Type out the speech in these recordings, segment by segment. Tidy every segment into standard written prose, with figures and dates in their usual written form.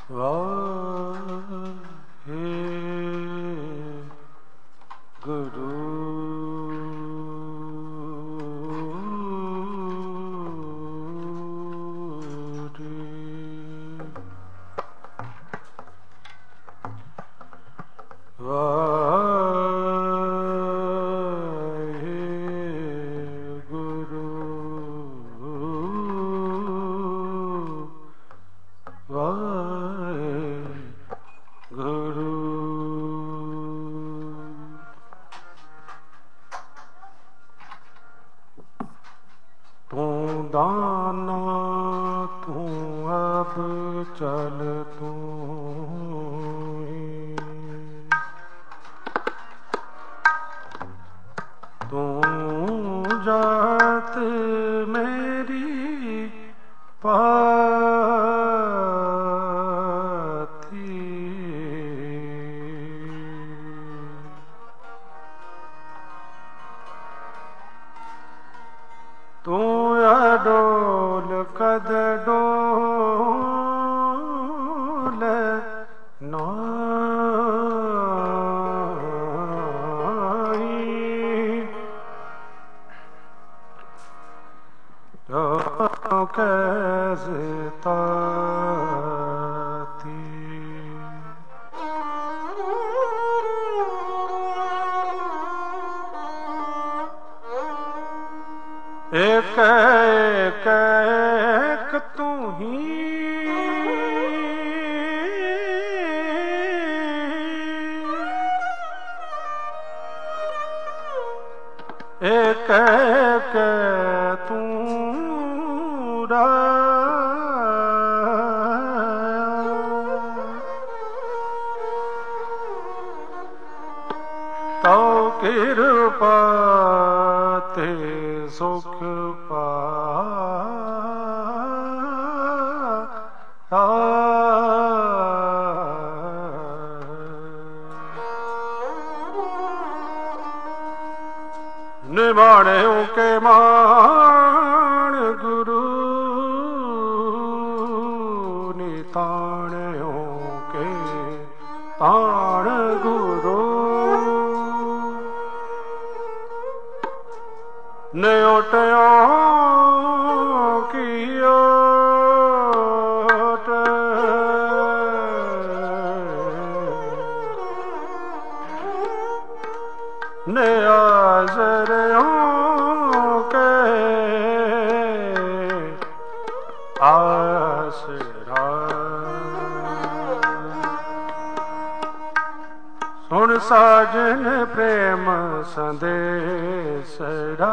एक एक एक तू ही एक एक तू तो कृपा ते सुख पा निभाणियों के मान गुरु निताणियों के ताण गुरु न्योटयों की ओट न्याजरियों के आसरा सुन साजन प्रेम संदेशरा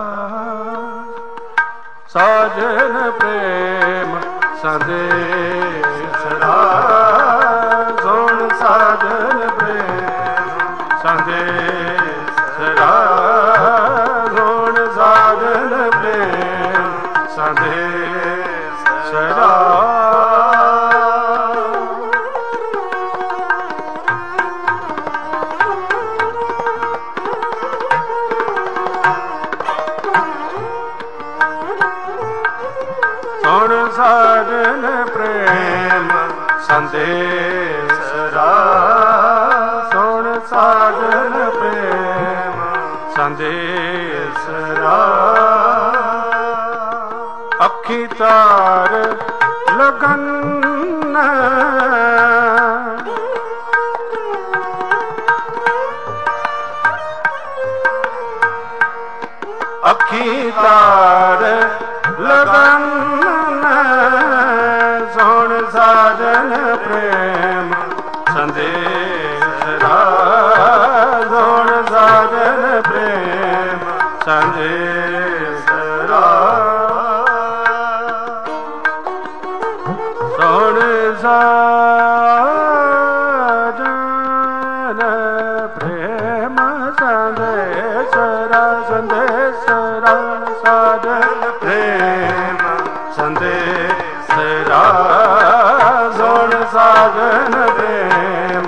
साजन प्रेम संदेशरा सुन साजन प्रेम संदेशरा सुन साजन प्रेम संदेशरा साजन प्रेम संदेशरा सुन साजन प्रेम संदेशरा अखी तार लगन अखी तार लगन सुन साजन प्रेम संदेशरा सुन साजन प्रेम संदेशरा सुन साजन प्रेम संदेशरा संदेशरा साजन प्रेम संदेशरा सुन साजन प्रेम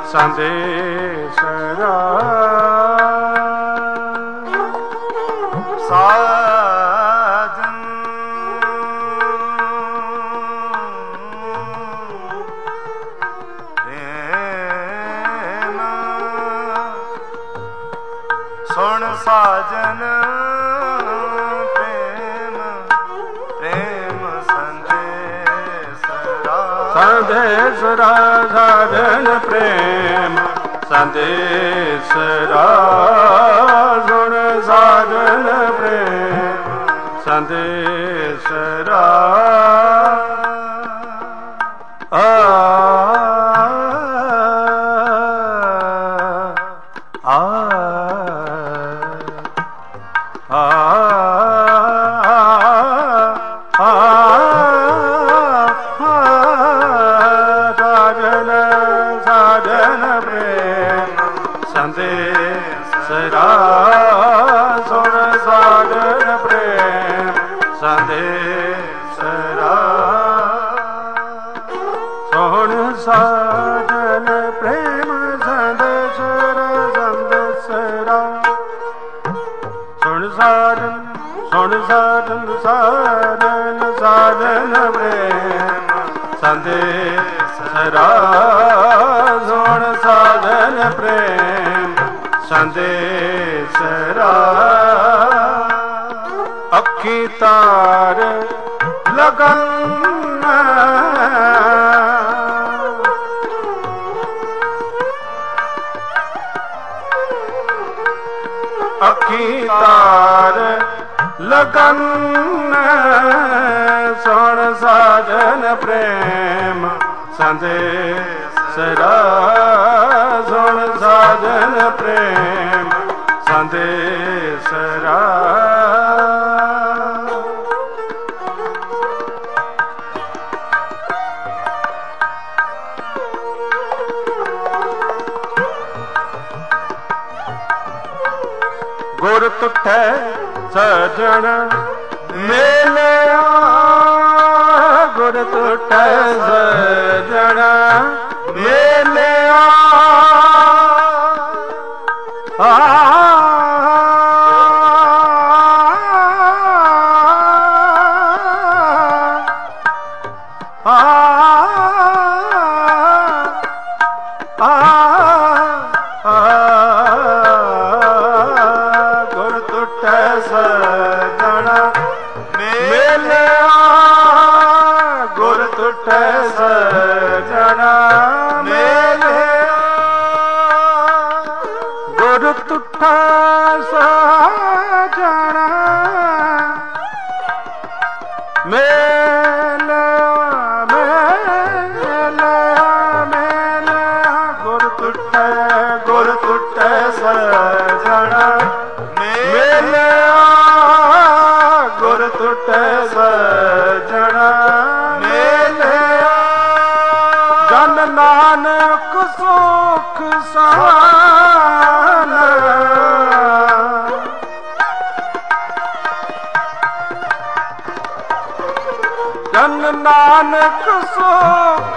संदेशरा साजन ਸਾਜਨ ਪ੍ਰੇਮ ਪ੍ਰੇਮ ਸੰਦੇਸਰਾ ਸੰਦੇਸਰਾ ਸਾਜਨ ਪ੍ਰੇਮ ਸੰਦੇਸਰਾ ਸੁਣ ਸਾਜਨ ਪ੍ਰੇਮ ਸੰਦੇਸਰਾ ਸੰਦੇਸਰਾ ਸੁਣ ਸਾਜਨ ਪ੍ਰੇਮ ਸੰਦੇਸਰਾ ਸੁਣ ਸਾਜਨ ਪ੍ਰੇਮ ਸੰਦੇਸਰਾ ਸੰਦੇਸਰਾ ਸੁਣ ਸਾਜਨ ਸਾਜਨ ਸਾਜਨ ਪ੍ਰੇਮ ਸੰਦੇਸਰਾ ਸੁਣ ਸਾਜਨ ਪ੍ਰੇਮ ਸੰਦੇਸਰਾ ਅੱਖੀ ਤਾਰ ਲਗਨ ਅੱਖੀ ਤਾਰ ਲਗਨ ਸੁਣ ਸਾਜਨ ਪ੍ਰੇਮ ਸੰਦੇਸਰਾ ਸੁਣ ਸਾਜਨ ਪ੍ਰੇਮ ਸੰਦੇਸਰਾ ਗੁਰ ਤੁਠੈ ਸਜਣ ਮੇਲਿਆ ਗੁਰ ਤੁਠੈ ਸਜਣ ਮੇਲਿਆ ਗੁਰ ਤੁਠੈ ਸਜਣ ਮੇਲਿਆ ਗੁਰ ਤੁਠੈ ਸਜਣ ਮੇਲਿਆ ਗੁਰ ਤੁਠੈ ਸਜਣ ਮੇਲਿਆ ਗੁਰ ਤੁਠੈ ਸਜਣ ਮੇਲਿਆ ਗੁਰ ਤੁਠੈ ਸਜਣ ਮੇਲਿਆ ਜਨ ਨਾਨਕ ਸੁਖ ਸਾਨ ਜਨ ਨਾਨਕ ਸੁਖ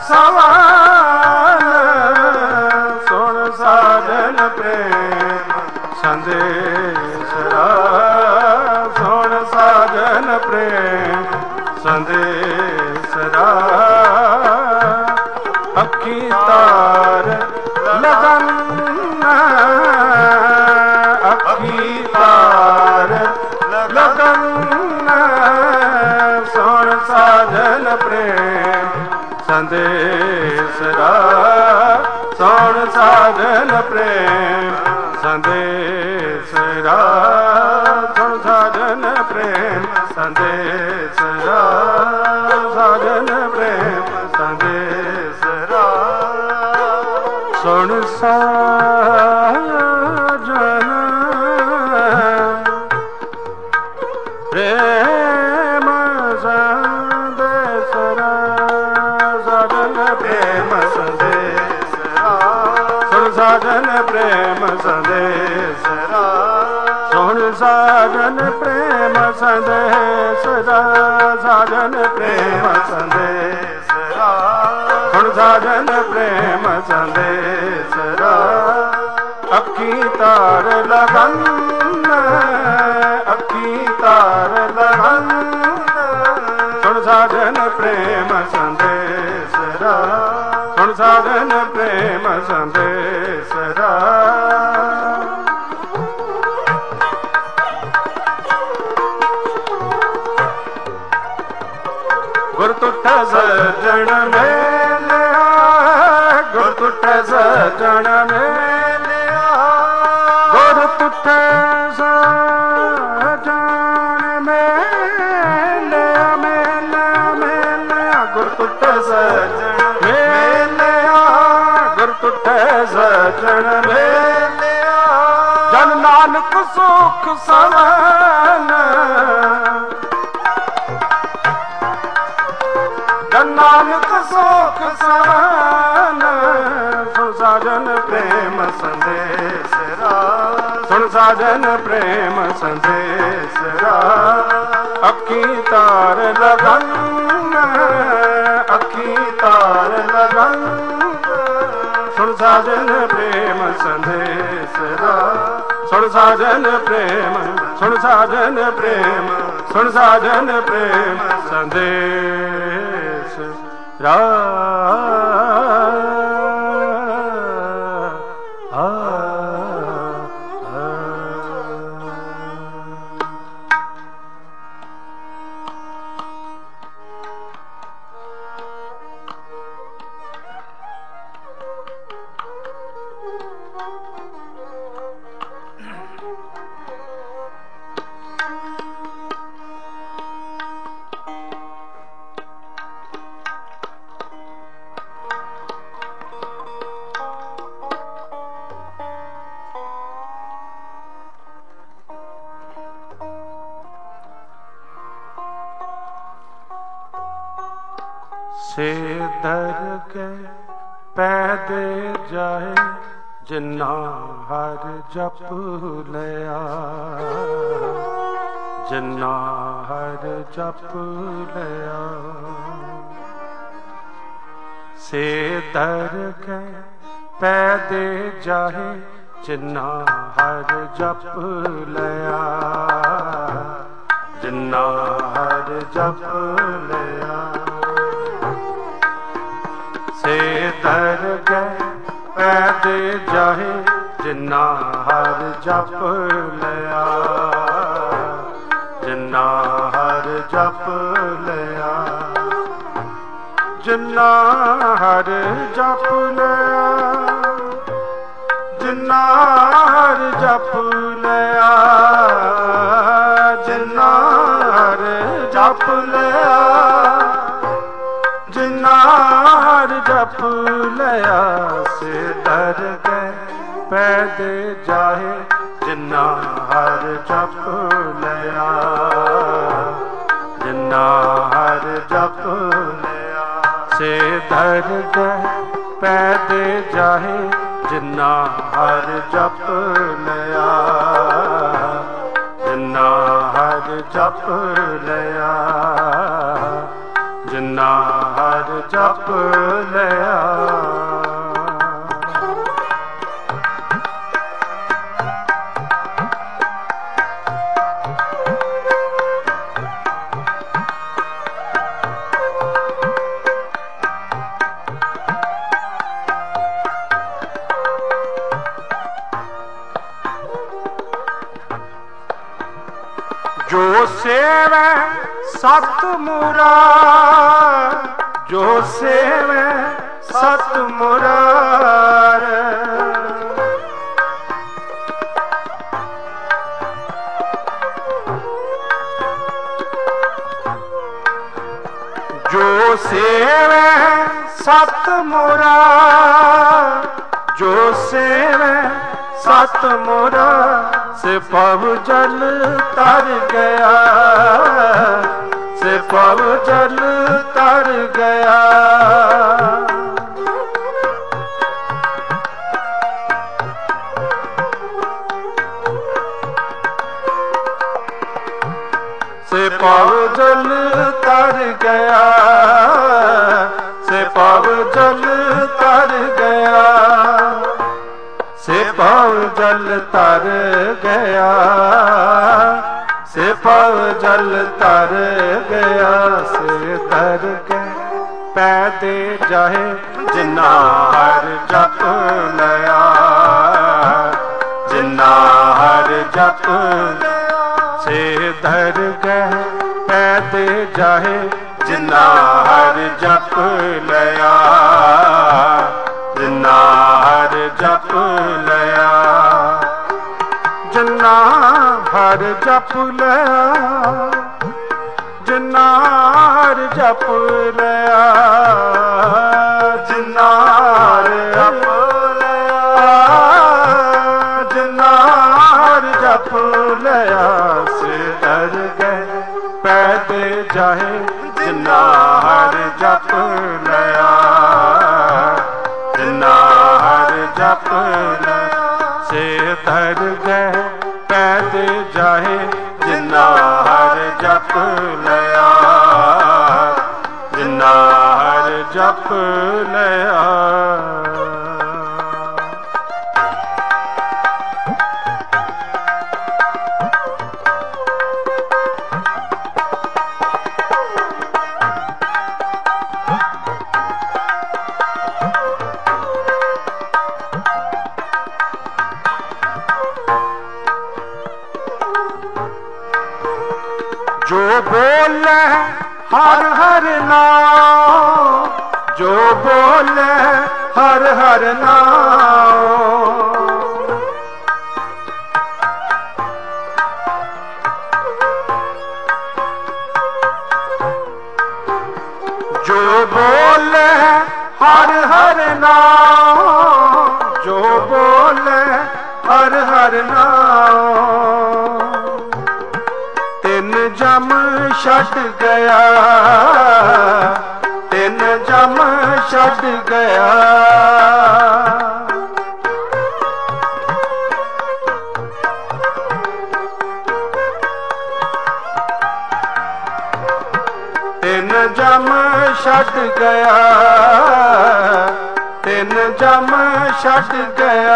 ਸਵਾਨ ਸੁਣ ਸਾਜਨ ਪ੍ਰੇਮ ਸੰਦੇਸਰਾ ਸੁਣ ਸਾਜਨ ਪ੍ਰੇਮ ਸੰਦੇਸਰਾ ਅੱਖੀ ਤਾਰ ਲਗਨ ਅੱਖੀ ਤਾਰ ਲਗਨ ਸੁਣ ਸਾਜਨ ਪ੍ਰੇਮ ਸੰਦੇਸਰਾ ਸੁਣ ਸਾਜਨ ਪ੍ਰੇਮ ਸੰਦੇਸਰਾ ਸੁਣ ਸਾਜਨ ਪ੍ਰੇਮ ਸੰਦੇਸਰਾ ਸਾਜਨ ਪ੍ਰੇਮ ਸੰਦੇਸਰਾ ਸੁਣ ਸਾਜਨ ਪ੍ਰੇਮ ਸੰਦੇਸਰਾ ਸਾਜਨ ਪ੍ਰੇਮ ਸੰਦੇਸਰਾ ਸੁਣ ਸਾਜਨ ਪ੍ਰੇਮ ਸੰਦੇਸਰਾ ਸੁਣ ਸਾਜਨ ਪ੍ਰੇਮ ਸੰਦੇਸਰਾ ਸਾਜਨ ਪ੍ਰੇਮ ਸੰਦੇਸਰਾ ਸੁਣ ਸਾਜਨ ਪ੍ਰੇਮ ਸੰਦੇਸਰਾ ਅੱਖੀ ਤਾਰ ਲਗਨ ਅੱਖੀ ਤਾਰ ਲਗਨ ਸੁਣ ਸਾਜਨ ਪ੍ਰੇਮ ਸੰਦੇਸਰਾ ਸੁਣ ਸਾਜਨ ਪ੍ਰੇਮ ਸੰਦੇਸਰਾ ਟੁੱਟੇ ਸੱਜਣ ਮੇਲਿਆ, ਗੁਰ ਟੁੱਟੇ ਸੱਜਣ ਮੇਲਿਆ, ਗੁਰ ਟੁੱਟੇ ਸੱਜਣ ਮੇਲਿਆ, ਮੇਲਿਆ ਮੇਲਿਆ, ਗੁਰ ਟੁੱਟੇ ਸੱਜਣ ਮੇਲਿਆ, ਗੁਰ ਟੁੱਟੇ ਸੱਜਣ ਮੇਲਿਆ, ਜਨ ਨਾਨਕ ਸੁਖ ਸਵਨ, ਜਨ ਨਾਨਕ ਸੁਖ ਸਵਨ, ਸੁਣ ਸਾਜਨ ਪ੍ਰੇਮ ਸੰਦੇਸਰਾ, ਸੁਣ ਸਾਜਨ ਪ੍ਰੇਮ ਸੰਦੇਸਰਾ, ਅੱਖੀ ਤਾਰ ਲਗਨ, ਅੱਖੀ ਤਾਰ ਲਗਨ, ਸੁਣ ਸਾਜਨ ਪ੍ਰੇਮ ਸੰਦੇਸਰਾ, ਸੁਣ ਸਾਜਨ ਪ੍ਰੇਮ, ਸੁਣ ਸਾਜਨ ਪ੍ਰੇਮ, ਸੁਣ ਸਾਜਨ ਪ੍ਰੇਮ ਸੰਦੇਸ ਰਾ। ਸੇ ਦਰ ਕੇ ਪੈ ਦੇ ਜਾਏ, ਜਿਨਾ ਹਰ ਜਪ ਲਿਆ, ਜਿਨਾ ਹਰ ਜਪ ਲਿਆ, ਸੇ ਦਰ ਕੇ ਪੈ ਦੇ ਜਾਏ, ਜਿਨਾ ਹਰ ਜਪ ਲਿਆ, ਜਿਨਾ ਹਰ ਜਪ ਲਿਆ, ਸੇ ਦਰ ਕੇ ਪੈ ਦੇ ਜਾਏ, ਜਿਨਾ ਹਰ ਜਪ ਲਿਆ, ਜਿਨਾ ਹਰ ਜਪ ਲਿਆ, ਜਿਨਾ ਹਰ ਜਪ ਲਿਆ, ਜਿਨਾ ਹਰ ਜਪ ਲਿਆ, ਜਿਨਾ ਹਰ ਜਪ ਲਿਆ, ਜਿਨਾ ਹਰ ਜਪ ਲਿਆ, ਸੇ ਦਰ ਕੇ ਪੈ ਦੇ ਜਾਏ, ਜਿਨਾ ਹਰ ਜਪ ਲਿਆ, ਜਿਨਾ ਹਰ ਜਪ ਲਿਆ, ਸੇ ਦਰ ਕੇ ਪੈ ਦੇ ਜਾਏ, ਜਿਨਾ ਹਰ ਜਪ ਲਿਆ, ਜਿਨਾ ਹਰ ਜਪ ਲਿਆ, ਜਿਨਾ ਹਰ ਜਪ ਲਿਆ। ਜੋ ਸੇਵੈ ਸਤ ਮੁਰਾਰ, ਜੋ ਸੇਵੈ ਸਤ ਮੁਰਾਰ, ਜੋ ਸੇਵੈ ਸਤ ਮੁਰਾਰ, ਜੋ ਸੇਵੈ ਸਤ ਮੁਰਾਰ, ਸੇ ਭਵ ਜਲ ਤਰ ਗਿਆ, ਸੇ ਭਵ ਜਲ ਤਰ ਗਿਆ, ਸੇ ਭਵ ਜਲ ਤਰ ਗਿਆ, ਸੇ ਭਵ ਜਲ ਤਰ ਗਿਆ, ਸੇ ਭਵ ਜਲ ਤਰ ਗਿਆ, ਸੇ ਭਵ ਜਲ ਤਰ ਗਿਆ, ਸੇ ਤਰ ਕੇ ਪੈ ਦੇ ਜਾਏ, ਜਿਨਾ ਹਰ ਜਪ ਲਿਆ, ਜਿਨਾ ਹਰ ਜਪ, ਸੇ ਦਰ ਕੇ ਪੈ ਦੇ ਜਾਏ, ਜਿਨਾ ਹਰ ਜਪ ਲਿਆ, ਜਿਨਾ ਹਰ ਜਪ ਲਿਆ, ਜਿਨਾ ਹਰ ਜਪ ਲਿਆ, ਜਿਨਾ ਹਰ ਜਪ ਲਿਆ, ਜਿਨਾ ਹਰ ਜਪ ਲਿਆ, ਜਿਨਾ ਹਰ ਜਪ ਲਿਆ, ਸੇ ਦਰ ਗਏ ਪੈਦੇ ਜਾਹੇ, ਜਿਨਾ ਹਰ ਜਪ ਲਿਆ, ਜਿਨਾ ਹਰ ਜਪ ਲਿਆ, ਸੇ ਦਰ ਗਏ ਪੈਦੇ ਜਾਹੇ, ਜਿਨਾ ਹਰ ਜਪ ਲਿਆ, ਜਿਨਾ ਹਰ ਜਪ ਲਿਆ। जो बोले हर हर नाम, जो बोले हर हर नाम, जो बोले हर हर नाम, जो बोले हर हर नाम, ਤਿੰਨ ਜਮ ਛੱਡ ਗਿਆ, ਤਿੰਨ ਜਮ ਛੱਡ ਗਿਆ, ਤਿੰਨ ਜਮ ਛੱਡ ਗਿਆ, ਤਿੰਨ ਜਮ ਛੱਡ ਗਿਆ,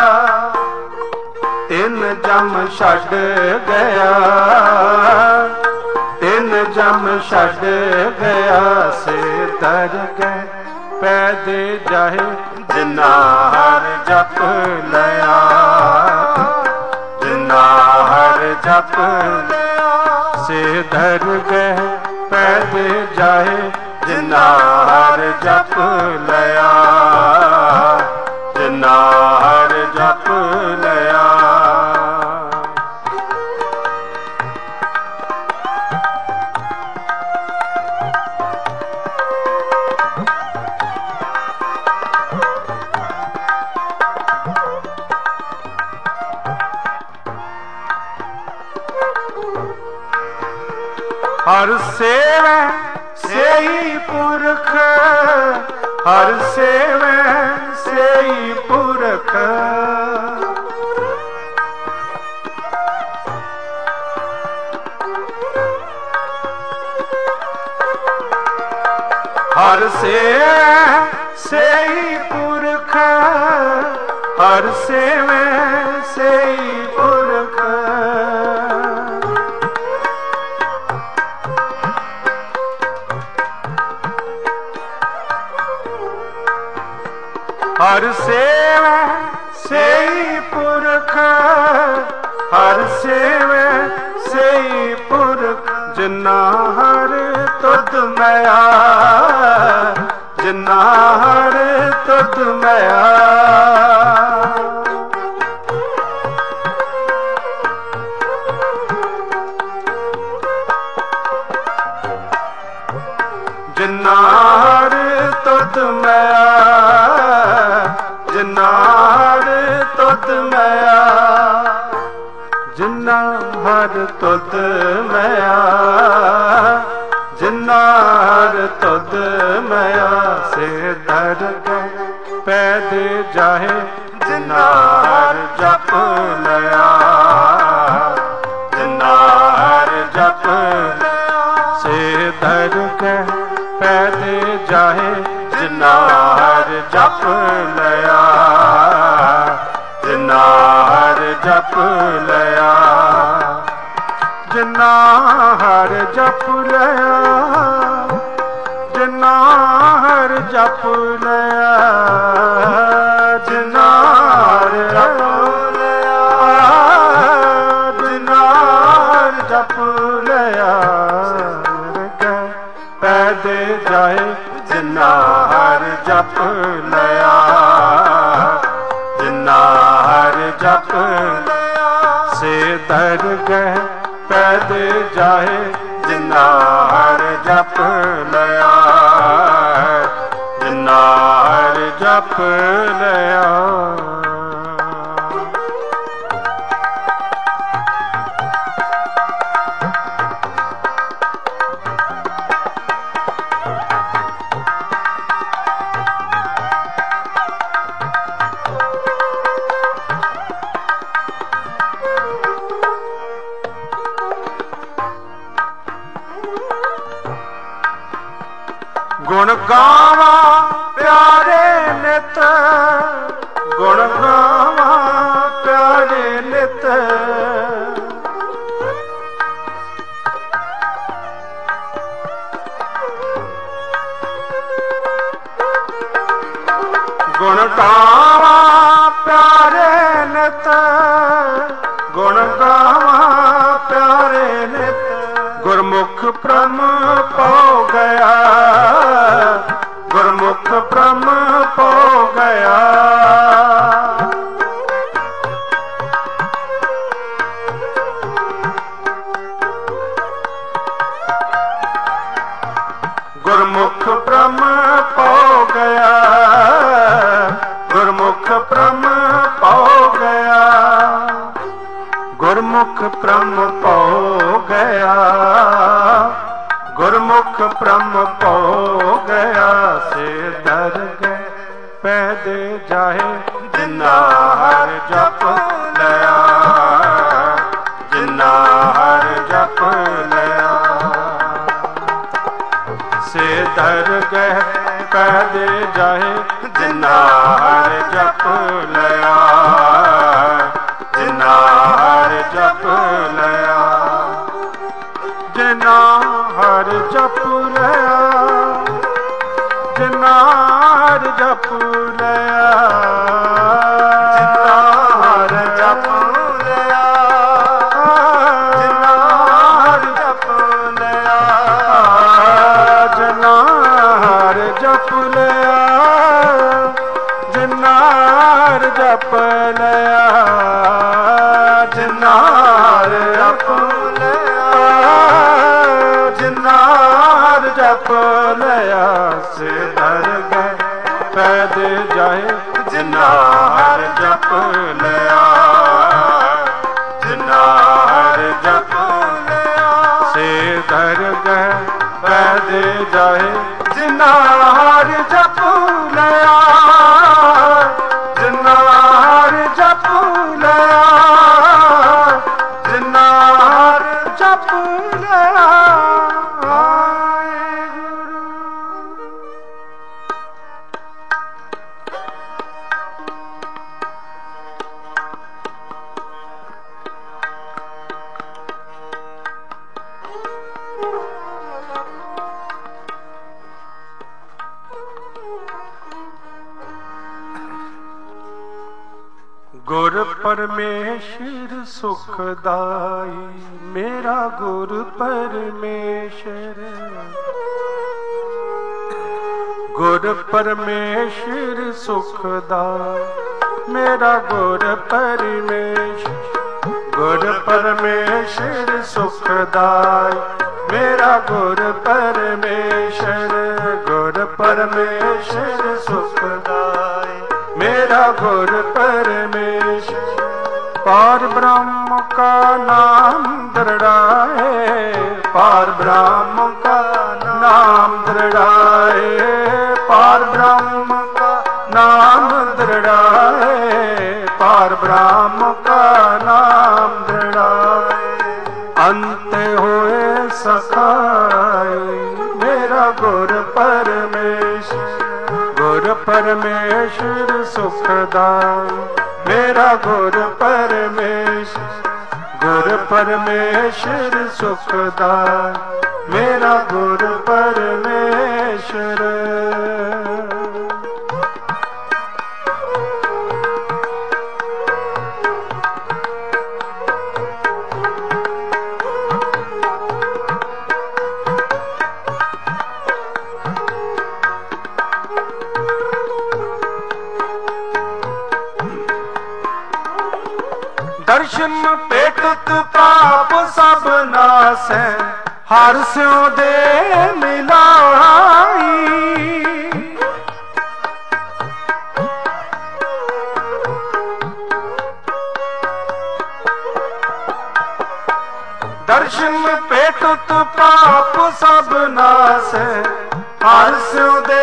ਤਿੰਨ ਜਮ ਛੱਡ ਗਿਆ, ਤਿੰਨ ਜਮ ਛੱਡ ਗਿਆ, ਸੇ ਦਰ ਗਏ ਪੈਦੇ ਜਾਹੇ, ਜਿਨਾ ਹਰ ਜਪ ਲਿਆ, ਜਿਨਾ ਹਰ ਜਪ ਲਿਆ, ਸੇ ਦਰ ਗਏ ਪੈਦੇ ਜਾਹੇ, ਜਿਨਾ ਹਰ ਜਪ ਲਿਆ, ਜਿਨਾ ਹਰ ਜਪ ਲਿਆ। हर सेवै सेई पुरख, हर सेवै सेई पुरख, हर सेवै सेई पुरख, हर सेवै सेई पुरख, हर सेवै सेई पुरख, हर सेवै सेई पुरख, जिना हर तुध मया, जिना हर तुध मया, जिना हर तुध मया, जिना हर तुध मया, जिना हर तुध मया, जिना हर तुध मया, से दर गए पैदे जाहे, जिना हर जप लिया, जिना हर जप लिया, से दर गए पैदे जाहे, जिना हर जप लिया, जिना हर जप लिया, जिना हर जप लिया, जिना हर जप लिया, जिना हर जप लिया, जिना हर जप लिया, ਪੈਦੇ ਜਾਏ ਜਿਨਾ ਹਰ ਜਪ ਲਿਆ, ਜਿਨਾ ਹਰ ਜਪ ਲਿਆ। ਸੇ ਦਰਗਹਿ ਪੈਦੇ ਜਾਏ ਜਿਨਾ ਹਰ ਜਪ ਲਿਆ, ਜਿਨਾ ਹਰ ਜਪ ਲਿਆ। ਗੁਣ ਗਾਵਾਂ ਪਿਆਰੇ ਨਿਤ, ਗੁਣ ਗਾਵਾਂ ਪਿਆਰੇ ਨਿਤ। ਗੁਣ ਗਾਵਾਂ ਪਿਆਰੇ ਨਿਤ, ਗੁਣ ਗਾਵਾਂ ਪਿਆਰੇ ਨਿਤ। ਗੁਰਮੁਖ ਬ੍ਰਹਮ ਪਉ ਗਿਆ, ਗੁਰਮੁਖ ਬ੍ਰਹਮ ਪਉ ਗਿਆ। ਗੁਰਮੁਖ ਬ੍ਰਹਮ ਪਉ ਗਿਆ, ਗੁਰਮੁਖ ਬ੍ਰਹਮ ਪਉ ਗਿਆ। ਗੁਰਮੁਖ ਬ੍ਰਹਮ ਪਉ ਗਿਆ, ਗੁਰਮੁਖ ਬ੍ਰਹਮ ਪਉ ਗਿਆ। ਸੇ ਦਰਗਹਿ ਪੈਦੇ ਜਾਏ ਜਿਨਾ ਹਰ ਜਪ ਲਿਆ, ਜਿਨਾ ਹਰ ਜਪ ਲਿਆ। ਸੇ ਦਰਗਹਿ ਪੈਦੇ ਜਾਏ ਜਿਨਾ ਹਰ ਜਪ ਲਿਆ, ਜਿਨਾ ਹਰ ਜਪ ਲਿਆ। ਜਿਨਾ ਹਰ ਜਪ ਲਿਆ, ਜਿਨਾ ਹਰ ਜਪ ਲਿਆ, ਜਿਨਾ ਹਰ ਜਪ ਲਿਆ, ਜਿਨਾ ਹਰ ਜਪ ਲਿਆ, ਜਿਨਾ ਹਰ ਜਪ ਲਿਆ, ਜਿਨਾ ਹਰ ਜਪ ਲਿਆ, ਜਿਨਾ ਹਰ ਜਪ ਲਿਆ, ਜਿਨਾ ਹਰ ਜਪ ਲਿਆ। ਸੇ ਦਰਗਹਿ ਪੈਦੇ ਜਾਏ ਜਿਨਾ ਹਰ ਜਪ ਲਿਆ, ਜਿਨਾ ਹਰ ਜਪ ਲਿਆ। ਸੇ ਦਰਗਹਿ ਪੈਦੇ ਜਾਏ ਜਿਨਾ ਹਰ ਜਪ ਲਿਆ, ਜਿਨਾ ਹਰ ਜਪ ਲਿਆ, ਜਿਨਾ ਹਰ ਜਪ ਲਿਆ। ਗੁਰ ਪਰਮੇਸ਼ਰ ਸੁਖਦਾਈ, ਮੇਰਾ ਗੁਰ ਪਰਮੇਸ਼ਰ। ਗੁਰ ਪਰਮੇਸ਼ਰ ਸੁਖਦਾਈ, ਮੇਰਾ ਗੁਰ ਪਰਮੇਸ਼ਰ। ਗੁਰ ਪਰਮੇਸ਼ਰ ਸੁਖਦਾਈ, ਮੇਰਾ ਗੁਰ ਪਰਮੇਸ਼ਰ। ਗੁਰ ਪਰਮੇਸ਼ਰ ਸੁਖਦਾਈ, मेरा गुर परमेश्वर। पार ब्रह्म का नाम दृढ़ाए, पार ब्रह्म का नाम दृढ़ाए, पार ब्रह्म का नाम दृढ़ाए, पार ब्रह्म का नाम दृढ़ाए। अंत होए सखाई, मेरा गुर परमेश्वर। गुर परमेश्वर सुखदाई, मेरा गुर परमेश्वर। गुर परमेश्वर सुखदाई, मेरा गुर परमेश्वर। दर्शन पेटत पाप सब नासै, हर स्यों दे मिलाई। दर्शन पेटत पाप सब नासै, हर स्यों दे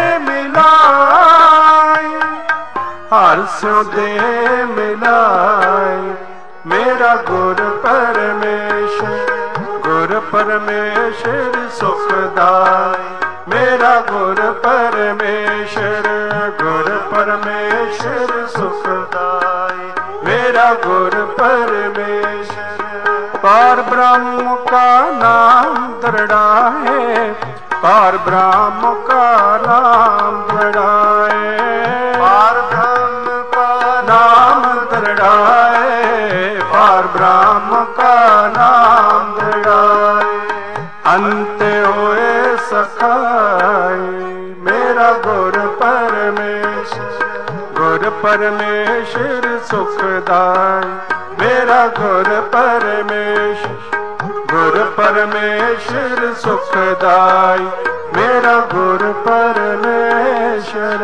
मिलाई। हर स्यों दे मिलाई। मेरा गुर परमेश्वर, गुर परमेश्वर सुखदाई। मेरा गुर परमेश्वर, गुर परमेश्वर सुखदाई। मेरा गुर परमेश्वर पार ब्रह्म का नाम दृढ़ाए, पार ब्रह्म का नाम दृढ़ाए। पार ब्रह्म का नाम दृढ़ाए, पार ब्रह्म का नाम दृढ़ाए। अंत होए सखाई। मेरा गुर परमेश्वर, गुर परमेश्वर सुखदाई। मेरा गुर परमेश्वर, गुर परमेश्वर सुखदाई। मेरा गुर परमेश्वर।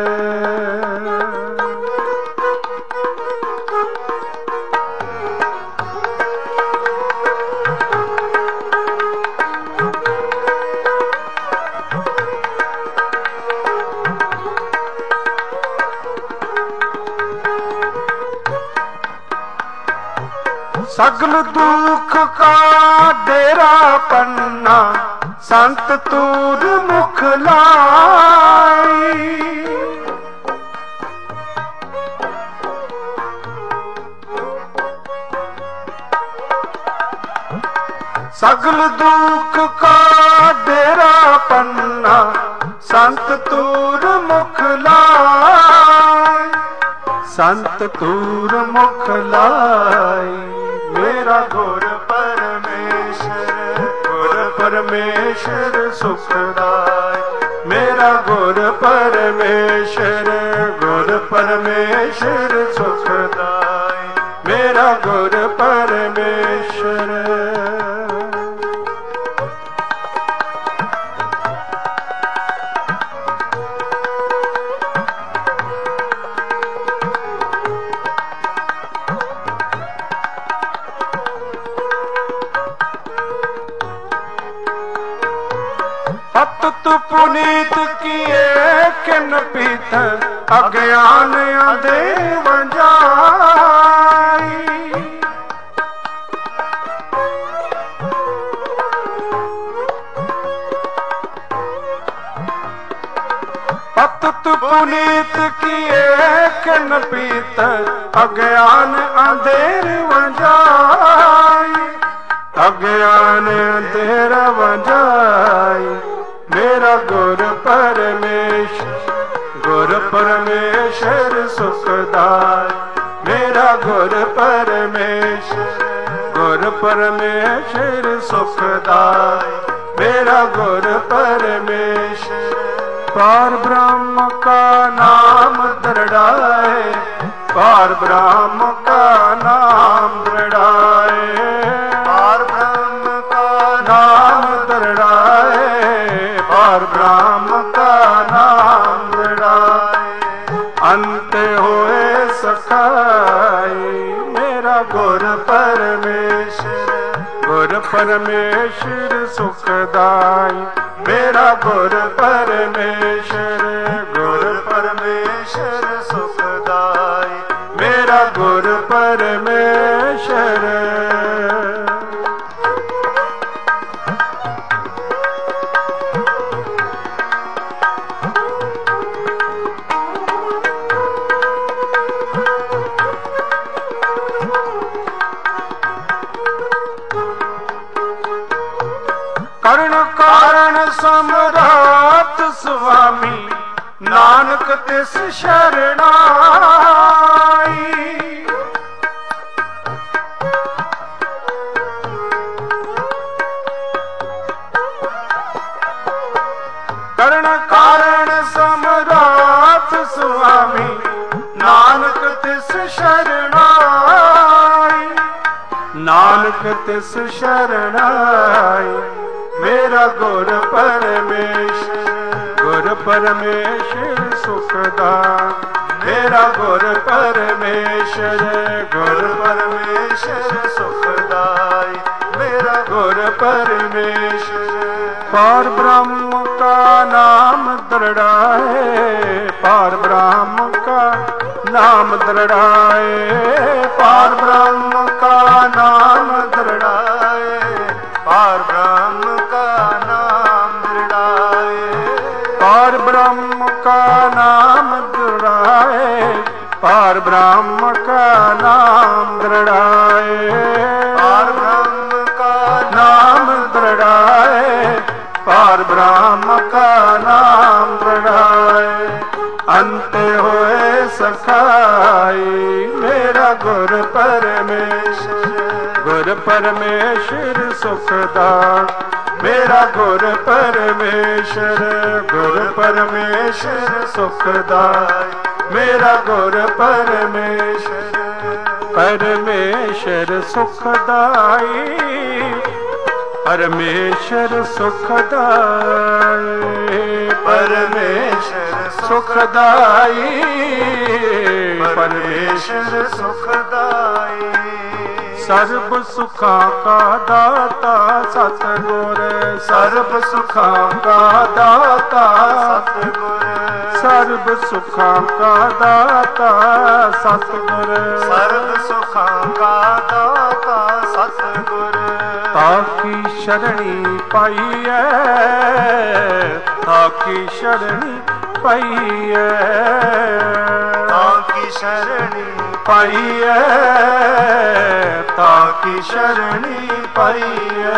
सगल दुख का डेरा पन्ना, संत तूर मुख लाई। सगल दुख का डेरा पन्ना, संत तूर मुख लाई। संत तूर मुख लाई। मेरा गुर परमेश्वर, गुर परमेश्वर सुखदाई। मेरा गुर परमेश्वर, गुर परमेश्वर सुखदाई। मेरा गुर परमेश्वर। पतत पुनीत किए किन पीत, अज्ञान अंधेर जाई। पतत पुनीत किए किन पीत, अज्ञान अंधेर जाई। अज्ञान अंधेर जाई। मेरा गुर परमेश्वर, गुर परमेश्वर सुखदाई। मेरा गुर परमेश्वर, गुर परमेश्वर सुखदाई। मेरा गुर परमेश्वर पार ब्रह्म का नाम दृढ़ाए, पार ब्रह्म का नाम दृढ़ाए। पार ब्रह्म का नाम दृढ़ाए, पार ब्रह्म का नाम दृढ़ाए। अंत होए सखाई। मेरा गुर परमेश्वर, गुर परमेश्वर सुखदाई। मेरा गुर परमेश्वर, गुर परमेश्वर सुखदाई। मेरा गुर परमेश्वर। कर्ण कारण सम्राट स्वामी, नानक तिस शरणाई। कर्ण कारण सम्राट स्वामी, नानक तिस शरणाई। ਨਾਨਕ ਤਿਸ ਸ਼ਰਨ ਆਈ, ਮੇਰਾ ਗੁਰ ਪਰਮੇਸ਼ਰ, ਗੁਰ ਪਰਮੇਸ਼ਰ ਸੁਖਦਾਨ, ਮੇਰਾ ਗੁਰ ਪਰਮੇਸ਼ਰ, ਗੁਰ ਪਰਮੇਸ਼ਰ ਸੁਖਦਾਈ, ਮੇਰਾ ਗੁਰ ਪਰਮੇਸ਼ਰ। ਪਾਰ ਬ੍ਰਹਮ ਕਾ ਨਾਮ ਦ੍ਰਿੜਾਏ, ਪਾਰ ਬ੍ਰਹਮ ਕਾ ਨਾਮ ਦ੍ਰਿੜਾਏ, ਪਾਰ ਬ੍ਰਹਮ ਕਾ ਨਾਮ ਦ੍ਰਿੜਾਏ, ਪਾਰ ਬ੍ਰਹਮ ਕਾ ਨਾਮ ਦ੍ਰਿੜਾਏ, ਪਾਰ ਬ੍ਰਹਮ ਕਾ ਨਾਮ ਦ੍ਰਿੜਾਏ, ਪਾਰ ਬ੍ਰਹਮ ਕਾ ਨਾਮ ਦ੍ਰਿੜਾਏ, ਪਾਰ ਬ੍ਰਹਮ ਕਾ ਨਾਮ ਦ੍ਰਿੜਾਏ, ਪਾਰ ਬ੍ਰਹਮ ਕਾ ਨਾਮ ਦ੍ਰਿੜਾਏ। ਅੰਤ ਹੋਏ ਸਖਾਈ, ਮੇਰਾ ਗੁਰ ਪਰਮੇਸ਼ਰ, ਗੁਰ ਪਰਮੇਸ਼ਰ ਸੁਖਦਾਨ, ਮੇਰਾ ਗੁਰ ਪਰਮੇਸ਼ਰ, ਗੁਰ ਪਰਮੇਸ਼ਰ ਸੁਖਦਾਨ, ਮੇਰਾ ਗੁਰ ਪਰਮੇਸ਼ਰ। ਪਰਮੇਸ਼ਰ ਸੁਖਦਾਈ, ਪਰਮੇਸ਼ਰ ਸੁਖਦਾਈ, ਪਰਮੇਸ਼ਰ ਸੁਖਦਾਈ, ਪਰਮੇਸ਼ਰ ਸੁਖਦਾਈ। ਸਰਬ ਸੁਖਾਂ ਕਾ ਦਾਤਾ ਸਤਿਗੁਰ, ਸਰਬ ਸੁਖਾਂ ਕਾ ਦਾਤਾ ਸਤਿਗੁਰ, ਸਰਬ ਸੁਖਾਂ ਕਾ ਦਾਤਾ ਸਤਿਗੁਰ, ਸਰਬ ਸੁਖਾਂ ਕਾ ਦਾਤਾ ਸਤਿਗੁਰ। ਤਾਕੀ ਸ਼ਰਣੀ ਪਾਈਐ, ਤਾਕੀ ਸ਼ਰਣੀ ਪਾਈਐ, ਤਾਕੀ ਸ਼ਰਣੀ ਪਾਈਐ, ਤਾਕੀ ਸ਼ਰਣੀ ਪਾਈਐ।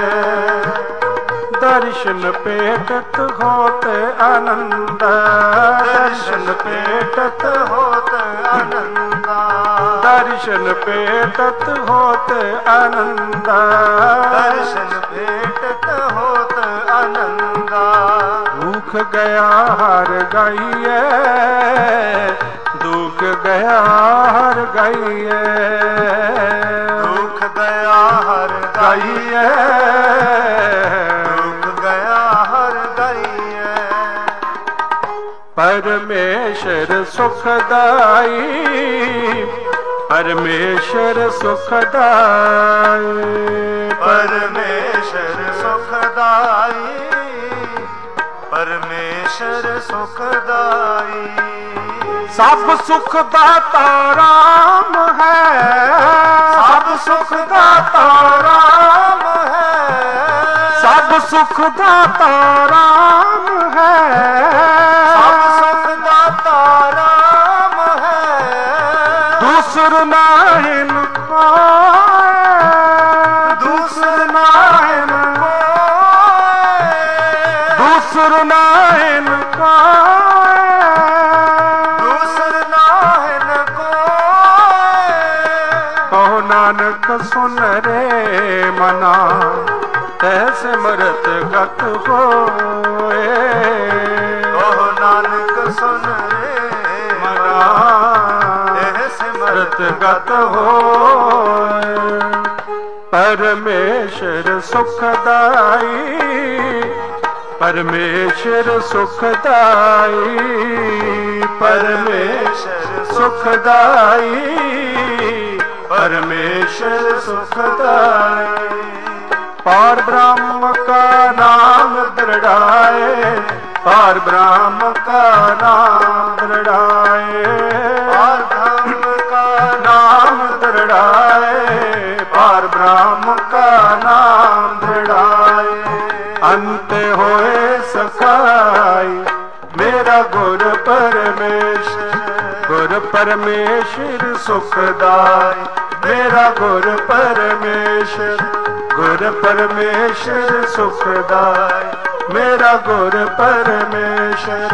ਦਰਸ਼ਨ ਪੇਟਤ ਹੋਤ ਆਨੰਦ, ਦਰਸ਼ਨ ਪੇਟਤ ਹੋਤ ਆਨੰਦ, ਦਰਸ਼ਨ ਪੇਟਤ ਹੋਤ ਆਨੰਦ, ਦਰਸ਼ਨ ਪੇਟਤ ਹੋਤ ਆਨੰਦ। ਦੁਖ ਗਿਆ ਹਰ ਗਾਈਐ, ਦੁਖ ਗਿਆ ਹਰ ਗਾਈਐ, ਦੁਖ ਗਿਆ ਹਰ ਗਾਈਐ, ਦੁਖ ਗਿਆ ਹਰ ਗਾਈਐ। ਪਰਮੇਸ਼ਰ ਸੁਖਦਾਈ, ਪਰਮੇਸ਼ਰ ਸੁਖਦਾਈ, ਪਰਮੇਸ਼ਰ ਸੁਖਦਾਈ, ਪਰਮੇਸ਼ਰ ਸੁਖਦਾਈ। ਸਭ ਸੁਖ ਦਾਤਾ ਰਾਮ ਹੈ, ਸਭ ਸੁਖ ਦਾਤਾ ਰਾਮ ਹੈ, ਸਭ ਸੁਖ ਦਾਤਾ ਰਾਮ ਹੈ, ਸਭ ਸੁਖ ਦਾਤਾ ਰਾਮ ਹੈ। ਦੂਸਰ ਨਾਹਿਨ ਕੋਇ, ਦੂਸਰ ਨਾਹਿਨ ਕੋਇ, ਦੂਸਰ ਨਾਹਿਨ ਕੋਇ, ਦੂਸਰ ਨਾਹਿਨ ਕੋਇ। ਕਹੋ ਨਾਨਕ ਸੁਨ ਰੇ ਮਨਾ, ਤੈ ਸਿਮਰਤ ਗਤ ਹੋਏ। ਕਹੋ ਨਾਨਕ ਸੁਨ ਰੇ ਮਨਾ, ਤੈ ਸਿਮਰਤ ਗਤ ਹੋਏ। ਪਰਮੇਸ਼ਰ ਸੁਖਦਾਈ, ਪਰਮੇਸ਼ਰ ਸੁਖਦਾਈ, ਪਰਮੇਸ਼ਰ ਸੁਖਦਾਈ, ਪਰਮੇਸ਼ਰ ਸੁਖਦਾਈ। ਪਾਰ ਬ੍ਰਹਮ ਕਾ ਨਾਮ ਦ੍ਰਿੜਾਏ, ਪਾਰ ਬ੍ਰਹਮ ਕਾ ਨਾਮ ਦ੍ਰਿੜਾਏ, ਪਾਰ ਬ੍ਰਹਮ ਕਾ ਨਾਮ ਦ੍ਰਿੜਾਏ, ਪਾਰ ਬ੍ਰਹਮ ਕਾ ਨਾਮ ਦ੍ਰਿੜਾਏ। ਅੰਤ ਹੋਏ ਸਖਾਈ, ਮੇਰਾ ਗੁਰ ਪਰਮੇਸ਼ਰ, ਗੁਰ ਪਰਮੇਸ਼ਰ ਸੁਖਦਾਈ, ਮੇਰਾ ਗੁਰ ਪਰਮੇਸ਼ਰ, ਗੁਰ ਪਰਮੇਸ਼ਰ ਸੁਖਦਾਈ, ਮੇਰਾ ਗੁਰ ਪਰਮੇਸ਼ਰ,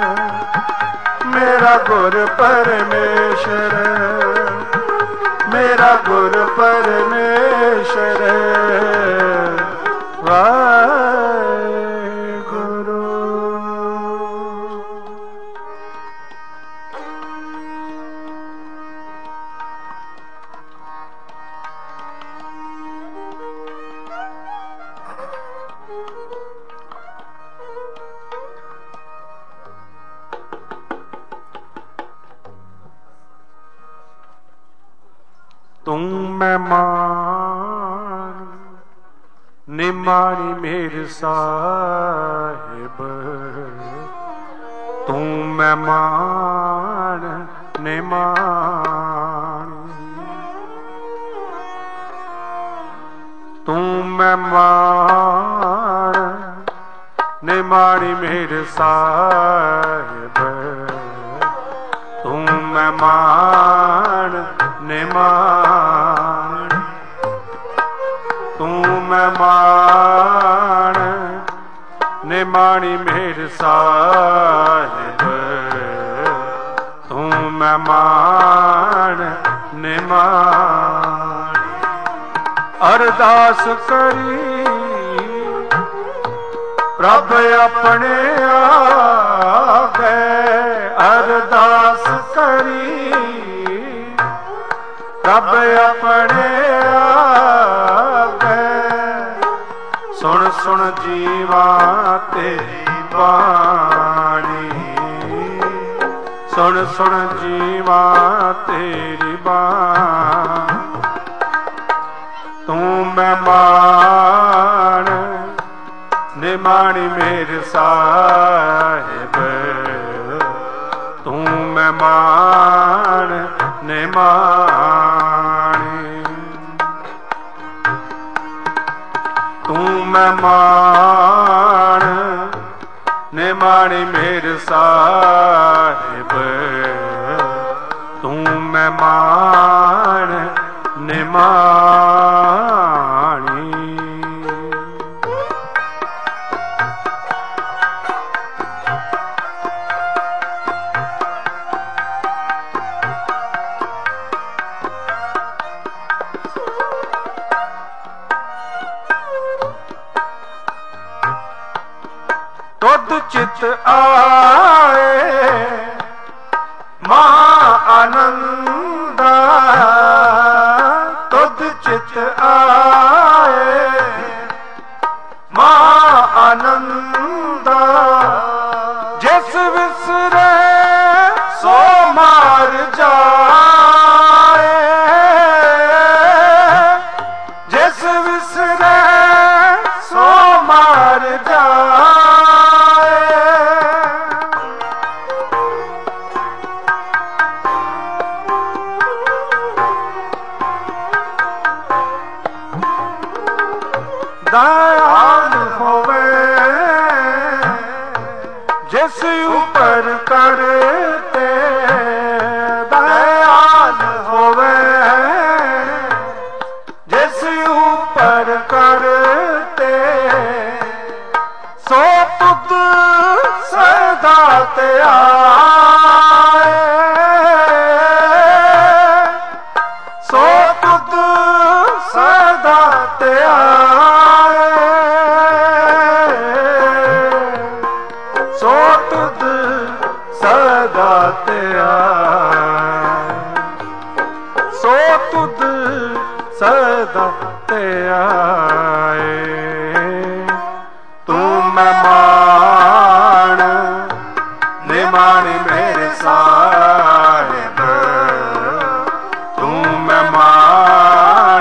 ਮੇਰਾ ਗੁਰ ਪਰਮੇਸ਼ਰ, ਮੇਰਾ ਗੁਰ ਪਰਮੇਸ਼ਰ। तुम मेहमान निमानी मेरे साहिब, तुम मेहमान निमानी, तुम मेहमान निमानी मेरे साहिब, तुम मेहमान निमानी, तुम मेहमान निमानी मेरे साहिब, तुम मेहमान निमानी। अरदास करी प्रभ अपने आ गए, अरदास करी प्रभ अपने आ गए, सुन सुन जीवा तेरी बाणी, सुन सुन जीवा तेरी बाणी। तू मेहमान निमानी मेरे साहिब, तू मेहमान निमानी, तू मेहमान निमानी मेरे साहिब, तू मेहमान निमानी। तुद चित आए महा आनंद, तुद चित आए महा आनंद, जिस विसरे सो मार जाए, जिस विसरे सो मार जाए। दयाल होवे जिस ऊपर करते, दयाल होवे जिस ऊपर करते, सो तुद सदा ते आए, सो तुद सदा ते आए, सो तुद सदा ते आए, सो तुद सदा ते आए। तू मेहमान निमानी मेरे साहिब, तू मेहमान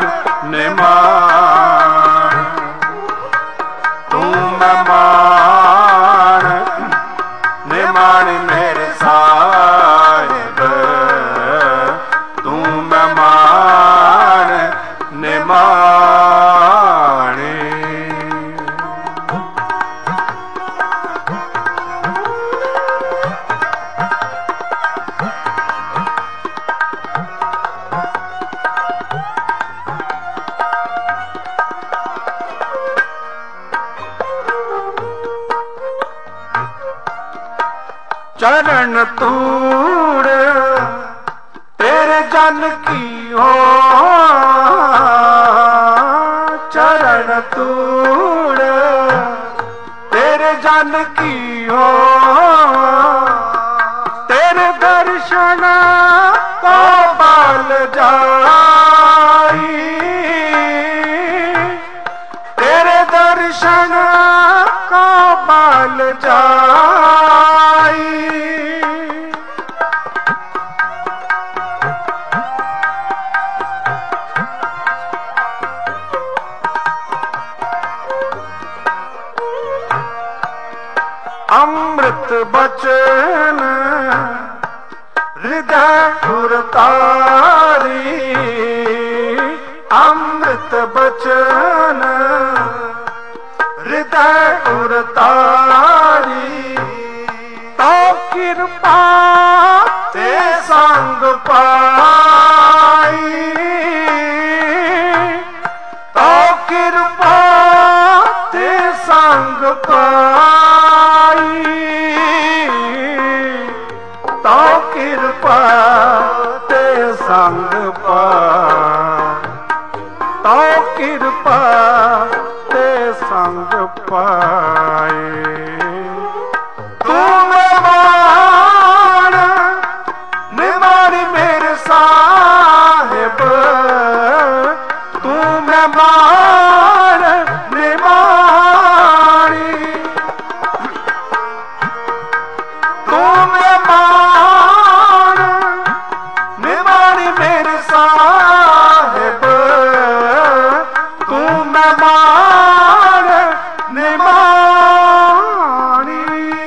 निमानी, तू मेहमान निमानी मेरे साहिब, तू मेहमान निमानी। चरण तूड़ तेरे जन की हो, चरण तूड़ तेरे जन की हो, तेरे दर्शन को बाल जाई, तेरे दर्शन को बाल जाई। हृदय उरतारी अमृत बचन हृदय उरतारी तो कृपा ते संग पाई तो कृपा ते संग पाई तो कृपा ते संग पाई तो कृपा ते संग पाए तू मेवान निवारी मेरे साहिब तू मेवान निवारी तू मेवान निवारी मेरे साहिब तू मेवान निवारी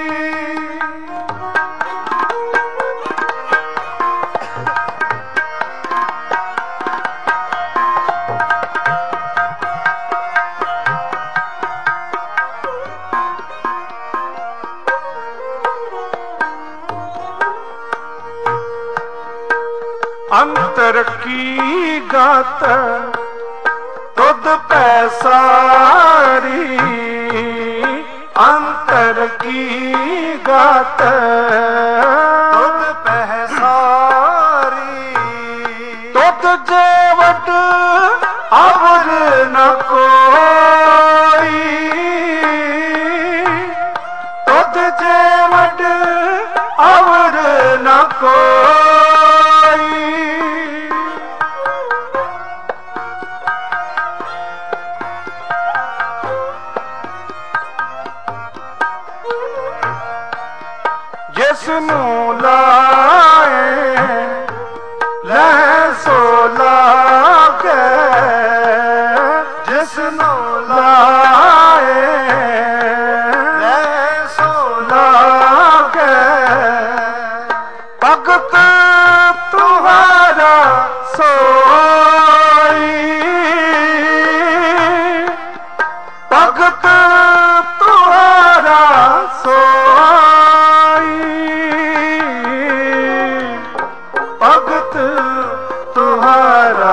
अंतर की गात तुद पैसारी अंतर की गात तुद पैसारी तुद जेवट अवर न कोई तुद जेवट अवर न कोई जिसनू लाए लह सो लागे जिसनू लाए लह सो लागे भगत तुम्हारा सोई भगत तुम्हारा सोई भगत तुम्हारा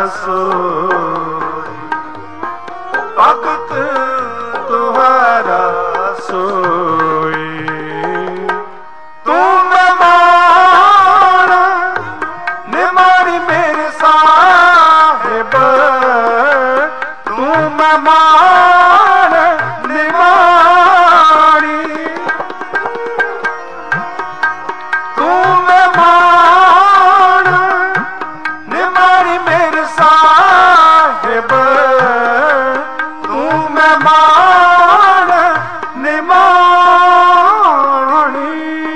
सोई भगत तुम्हारा सोई तू मेवान निवारी मेरे साहिब तू मेवान निवारी तू मेवान निवारी मेरे साहिब तू मेवान निवारी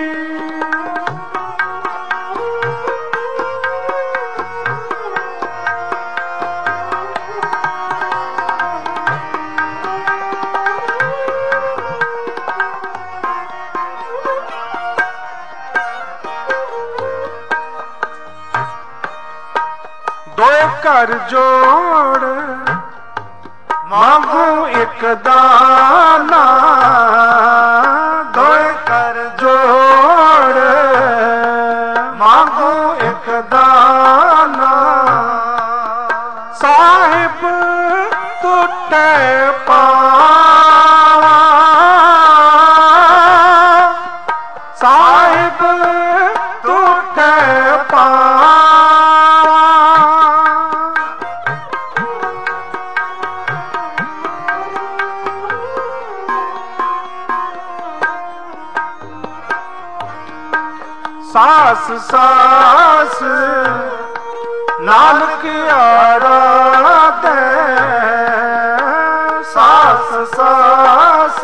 दो कर जोड़ मांगू एक दाना दो कर जोड़ मांगू एक दाना साहिब टूटे पावा साहिब टूटे पावा सास सास नानक आराधे सास सास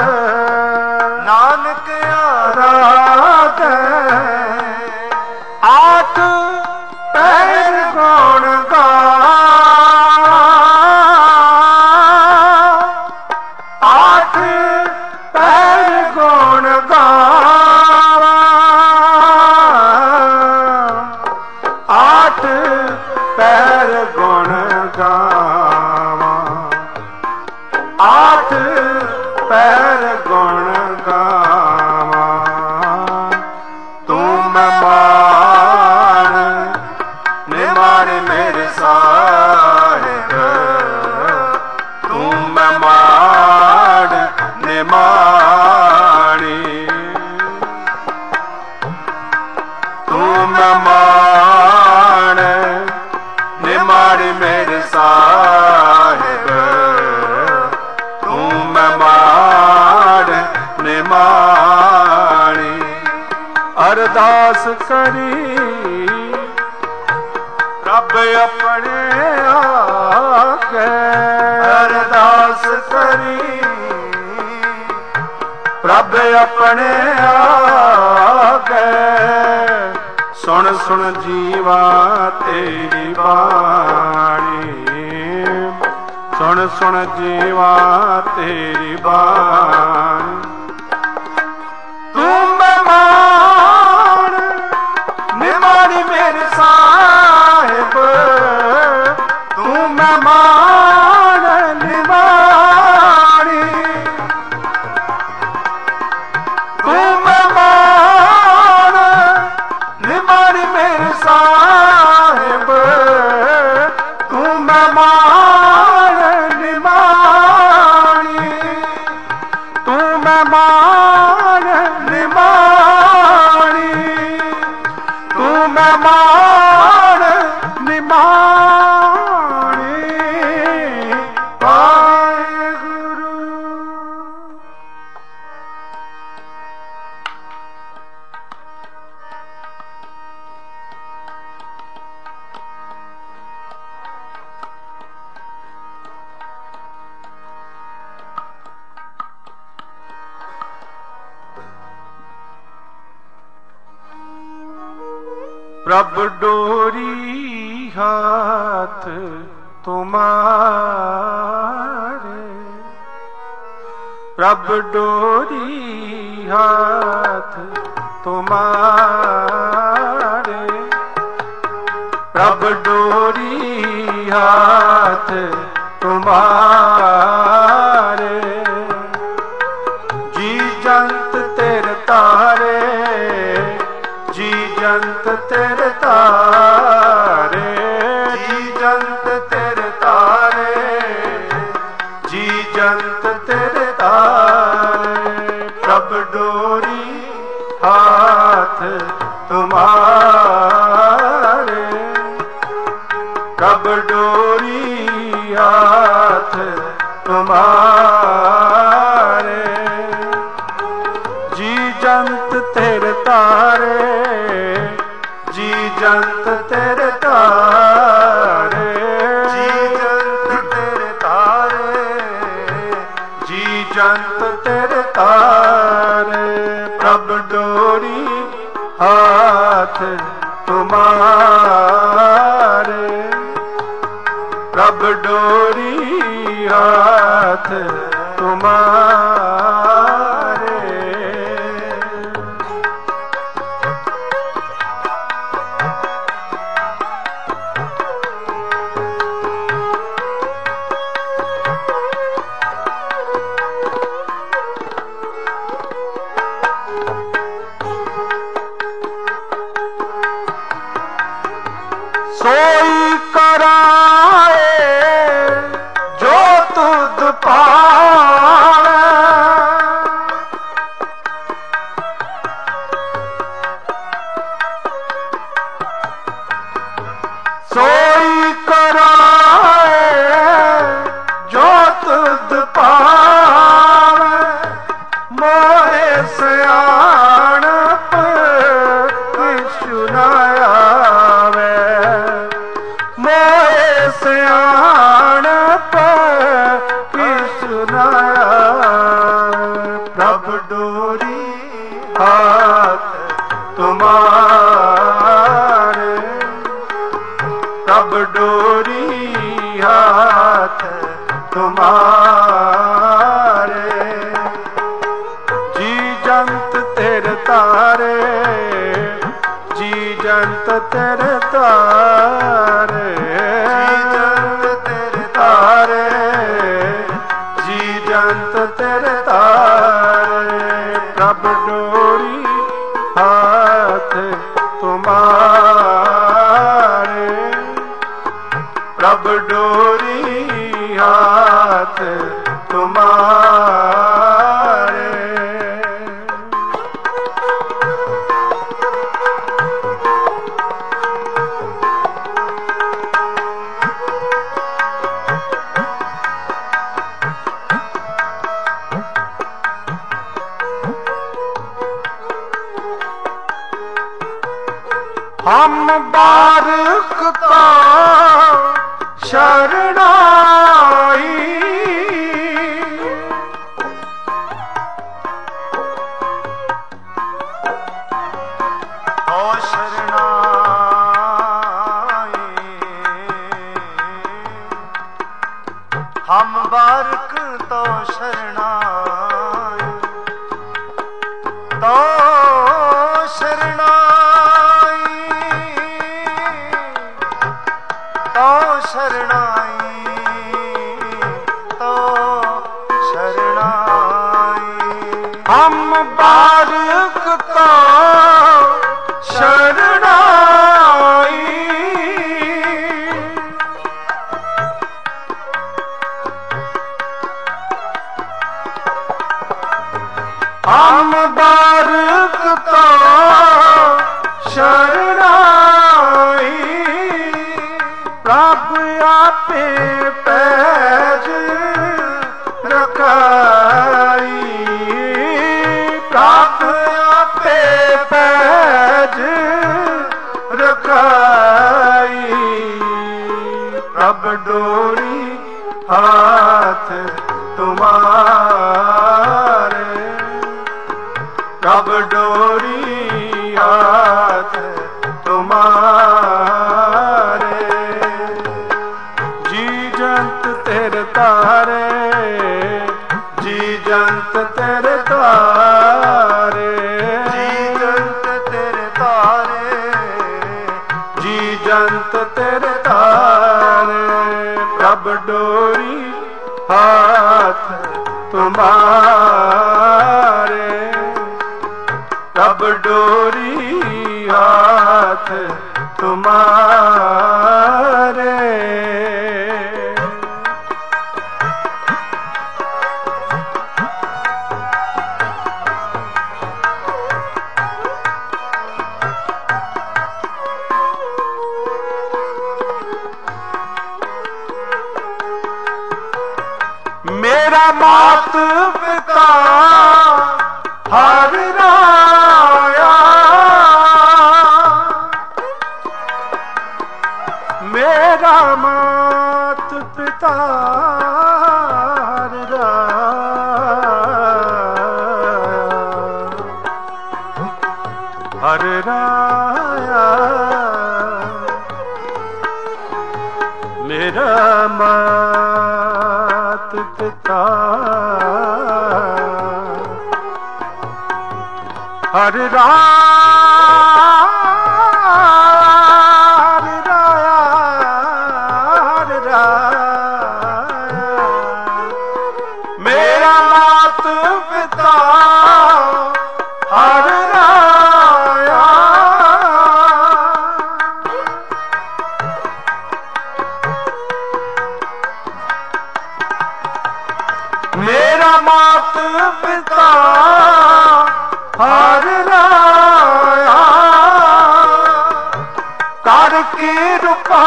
नानक आराधे आठ पैर गुण गावा आठ पैर गुण गावा ਗਾਵਾਂ, ਆਠ ਪੈਰ ਗੁਣ ਗਾਵਾਂ। ਤੂੰ ਮਹਿਮਾਨ ਨਿਮਾਣ ਮੇਰੇ ਸਾਹਿਬ, ਤੂੰ ਮਹਿਮਾਨ ਨਿਮਾਣੀ, ਤੂੰ ਮਹਿਮਾਨ ਨਿਮਾਣ ਮੇਰੇ ਸਾਹਿਬ, ਤੂੰ ਮਹਿਮਾਨ ਨਿਮਾਣੀ। ਅਰਦਾਸ ਕਰੀ ਰੱਬ ਆਪਣੇ ਆਗੇ, ਅਰਦਾਸ ਕਰੀ ਰੱਬ ਆਪਣੇ ਆਗੇ। ਸੁਣ ਸੁਣ ਜੀਵਾ ਤੇਰੀ ਬਾਣੀ, ਸੁਣ ਸੁਣ ਜੀਵਾ ਤੇਰੀ ਬਾਣੀ। ਤੂੰ ਮਹਿਮਾਨ ਨਿਮਾਣੀ ਮੇਰੇ ਸਾਹਿਬ, ਤੂੰ ਮਹਿਮਾਨ ਨਿਮਾਣੀ, ਤੂੰ ਮਹਿਮਾਨ ਨਿਮਾਣੀ ਮੇਰੇ ਸਾਹਿਬ, ਤੂੰ ਮਹਿਮਾਨ ਨਿਮਾਣੀ, ਤੂੰ ਮਹਿਮਾਨ ਨਿਮਾਣੀ, ਤੂੰ ਮਹਿਮਾਨ ਨਿਮਾਣੀ। ਵਾਹਿਗੁਰੂ। ਪ੍ਰਭ ਡੋਰੀ ਹਾਥ ਤੁਮਾਰੇ, ਪ੍ਰਭ ਡੋਰੀ ਹਾਥ ਤੁਮਾਰੇ, ਪ੍ਰਭ ਡੋਰੀ ਹਾਥ ਤੁਮਾਰੇ। ਜੀ ਜੰਤ ਤੇਰੇ ਤਾਰੇ, ਜੀ ਜੰਤ ਤੇਰੇ ਤਾਰੇ, ਜੀ ਜੰਤ ਤੇਰੇ ਤਾਰੇ, ਜੀ ਜੰਤ ਤੇਰੇ ਤਾਰੇ। ਪ੍ਰਭ ਡੋਰੀ ਹਾਥ ਤੁਮਾਰੇ, ਪ੍ਰਭ ਡੋਰੀ ਹਾਥ ਤੁਮਾਰੇ। ਜੀ ਜੰਤ ਤੇਰੇ ਤਾਰੇ, ਜੀ ਜੰਤ ਤੇਰੇ ਤਾਰੇ, ਜੀ ਜੰਤ ਤੇਰੇ ਤਾਰੇ, ਜੀ ਜੰਤ ਤੇਰੇ ਤਾਰੇ। ਪ੍ਰਭ ਡੋਰੀ ਹਾਥ ਤੁਮਾਰੇ, ਪ੍ਰਭ ਡੋਰੀ ਹਾਥ ਤੁਮਾਰੇ। सोई कराए जो तुध पावे, सोई कराए जो तुध पावे। मोहे सियाणप किछु न आवे, मोहे सियाणप किछु न आवे। प्रभ डोरी हाथ तुम्हारे, प्रभ डोरी हाथ तुम्हारे। जी जंत तेरे तारे, जी जंत तेरे तारे, जी जंत प्रभ डोरी हाथ तुम्हारे। हम बारक तो शरणाई, तो शरणाई। हम बारक तो शरणाई, तो शरणाई, तो शरणाई, तो शरणाई। हम बारक तो शरणाई, हम बारक तो शरणाई। प्रभ आपे पैज रखाई, प्रभ आपे पैज रखाई। प्रभ डोरी हाथ तुम्हारे, प्रभ डोरी हाथ तुम्हारे। जी जंत तेरे तारे, जी जंत तेरे तारे, जी जंत तेरे तारे, जी जंत तेरे तारे। प्रभ डोरी हाथ तुम्हारे, प्रभ डोरी हाथ तुम्हारे। मेरा मात पिता हर राया, मेरा मात पिता हर राया, हर राया। मेरा मात पिता हर राया, मेरा मात पिता हर राया। मेरा मात पिता हर राया, कर के रूपा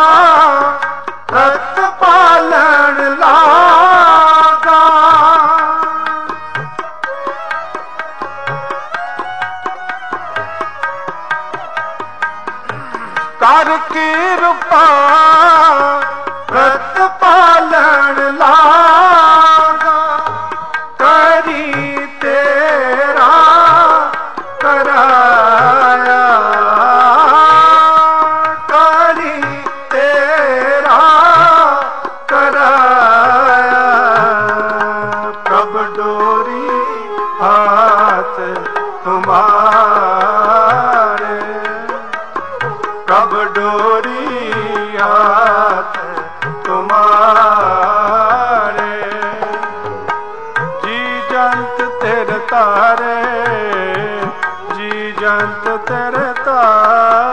रत पालन लागा। कर के रूपा रत पालन लागा। करी तेरा कराया, करी तेरा कराया। प्रभ डोरी हाथ तुम्हारे, प्रभ डोरी हाथ तुम्हारे। जी जंत तेरे तारे, जी जंत तेरे तारे।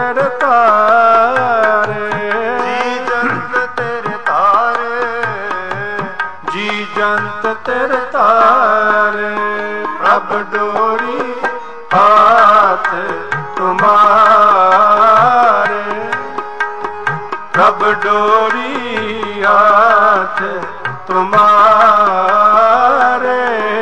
ਤੇਰੇ ਤਾਰੇ, ਜੀ ਜੰਤ ਤੇਰੇ ਤਾਰੇ, ਜੀ ਜੰਤ ਤੇਰੇ ਤਾਰੇ, ਪ੍ਰਭ ਡੋਰੀ ਹਾਥ ਤੁਮਾਰੇ, ਪ੍ਰਭ ਡੋਰੀ ਹਾਥ ਤੁਮਾਰੇ।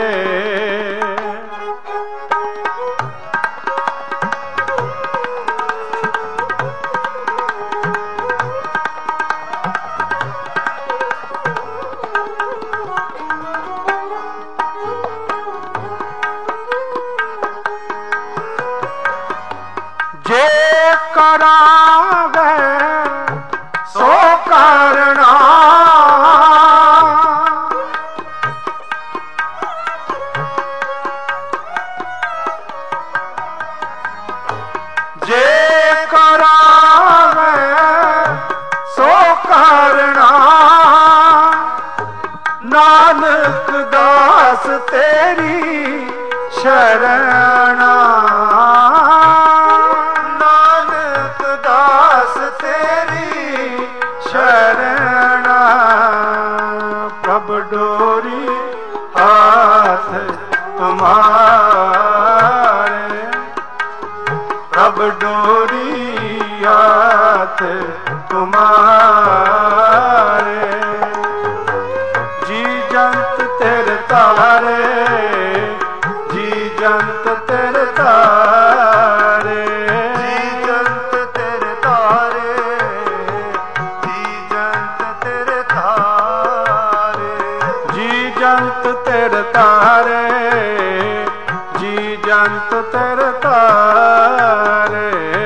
जे करावे सो करना, जे करावे सो करना, नानक दास तेरी शरणा, ਨਾਨਕ ਦਾਸ ਤੇਰੀ शरणा, प्रभ डोरी हाथ तुम्हारे, प्रभ डोरी हाथ तुम्हारे, जी जंत तेरे तारे, जी जंत तेरे तारे, ਜੀ ਜੰਤ ਤੇਰੇ ਤਾਰੇ, ਜੀ ਜੰਤ ਤੇਰੇ ਤਾਰੇ, जी जंत तेरे तारे, जी जंत तेरे तारे,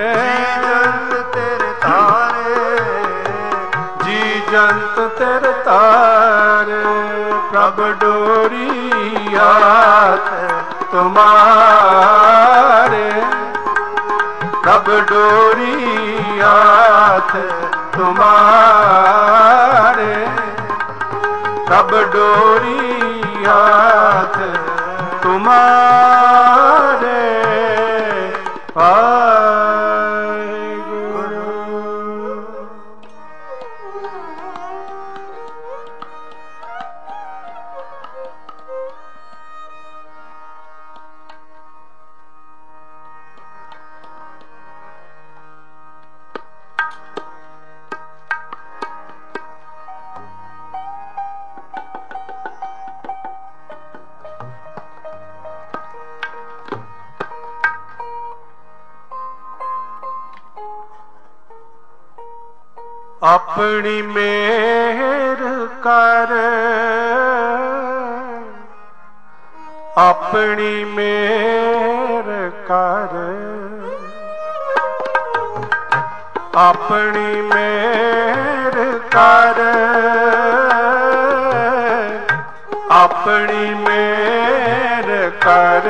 ਜੀ ਜੰਤ ਤੇਰੇ ਤਾਰੇ, जी जंत तेरे तारे, प्रभ डोरी हाथ तुम्हारे, प्रभ डोरी हाथ तुम्हारे, प्रभ डोरी हाथ तुम्हारे, वाहिगुरु। अपनी मेहर कर, अपनी मेहर कर, अपनी मेहर कर, अपनी मेहर कर,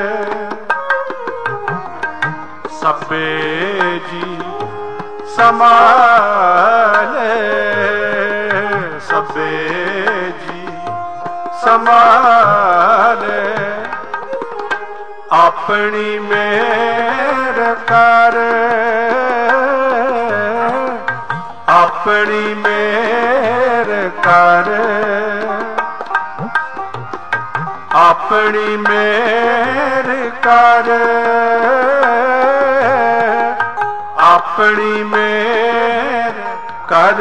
सबे जी संभाले, सबे जी संभाले, अपनी मेहर कर, अपनी मेहर कर, अपनी मेहर कर, अपनी मेहर कर,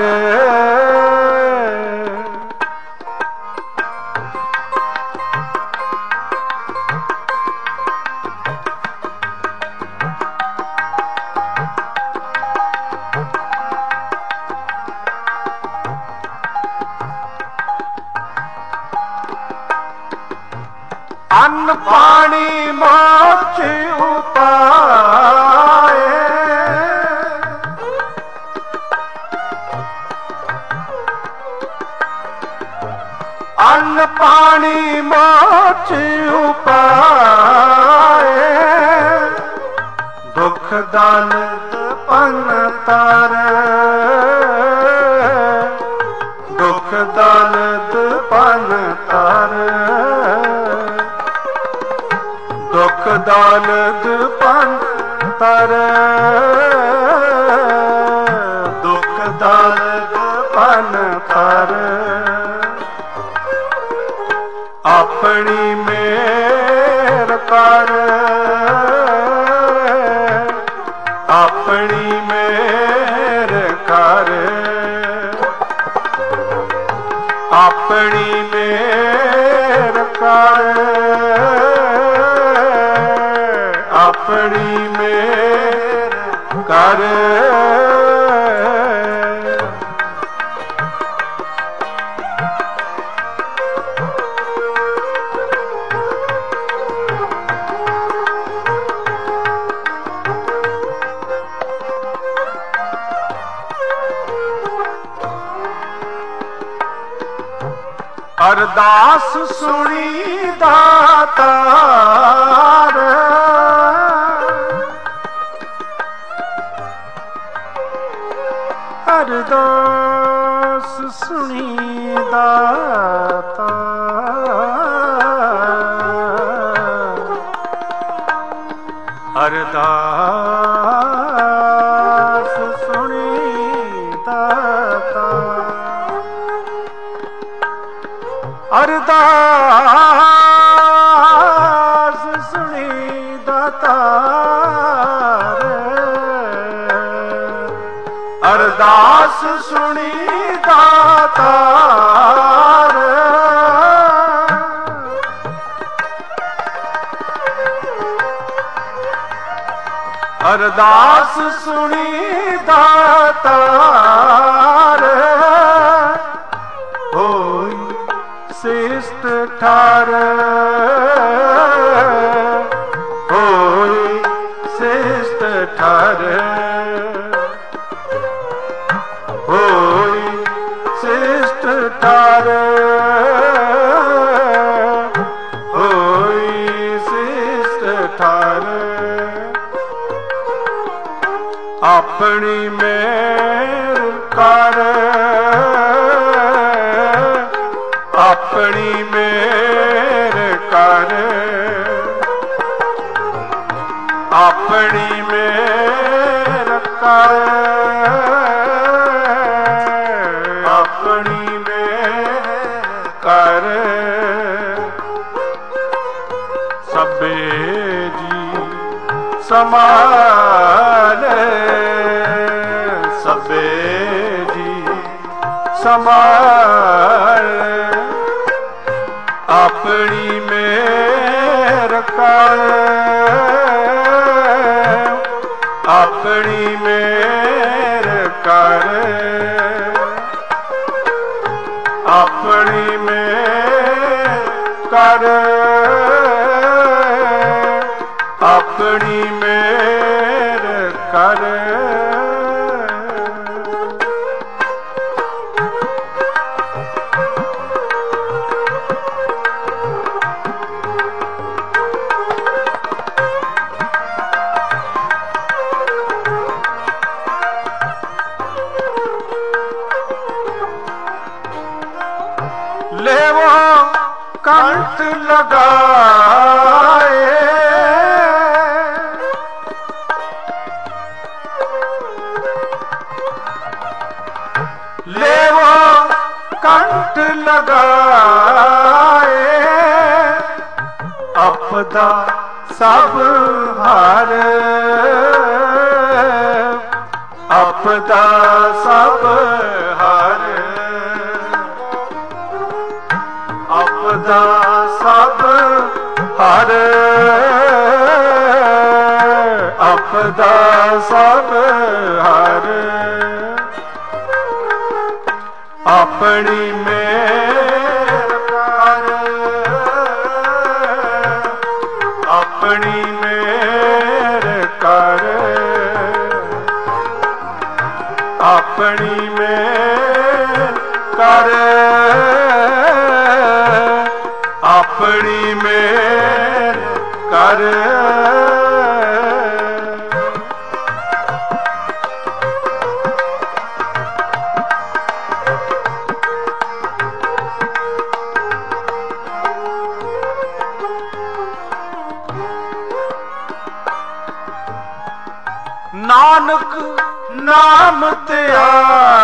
अन्न पानी मोक्ष उपाय, अन्न पानी मोक्ष उपाय, दुख दानत पन तार, दुख दानत पन तार, दुख दानत पन तर, ਆਪਣੀ ਮੇਰ ਕਰ, ਆਪਣੀ ਮੇਰ ਕਰ, ਆਪਣੀ ਮੇਰ ਕਰ, ਆਪਣੀ ਮੇਰ ਕਰ। ਅਰਦਾਸ ਸੁਣੀ ਦਾਤਾਰ, ਅਰਦਾਸ ਸੁਣੀ ਦਾਤਾਰ, ਅਰਦਾਸ ਸੁਣੀ ਦਾਤਾਰ, ਅਰਦਾਸ ਸੁਣੀ ਦਾਤਾਰ, ਅਰਦਾਸ ਸੁਣੀ ਦਾਤਾਰ, ਅਰਦਾਸ ਸੁਣੀ ਦਾਤਾਰ, ਹੋਈ ਸਿਸ਼ਟ ਠਾਰ, ਹੋਈ ਸਿਸ਼ਟ ਠਾਰ, ਹੋਈ ਸਿਸ਼ਟ ਠਾਰ, ਹੋਈ ਸਿਸ਼ਟ ਠਾਰ। ਆਪਣੀ ਮੇਰ ਕਰ, ਆਪਣੀ ਮੇਰ ਕਰ, ਆਪਣੀ ਮੇਰ ਕਰ, ਆਪਣੀ ਮੇਰ ਕਰ। ਸਭੇ ਜੀ ਸਮਾਨ, ਸਭੇ ਜੀ ਸਮਾਨ, ਆਪਣੀ ਮੇਰ ਕਰ, ਆਪਣੀ ਮੇਰ ਕਰ, ਆਪਣੀ ਮੇਰ ਕਰ, ਆਪਣੀ ਮੇਰ ਕਰ। लेवो कंठ लगाए, लेवो कंठ लगाए, अपदा सब हार, अपदा सब हार, अपदा सब हर, अपदा सब हर। अपनी मेर कर, अपनी मेर कर, अपनी मेर कर, अपनी मेर कर। नानक नाम ते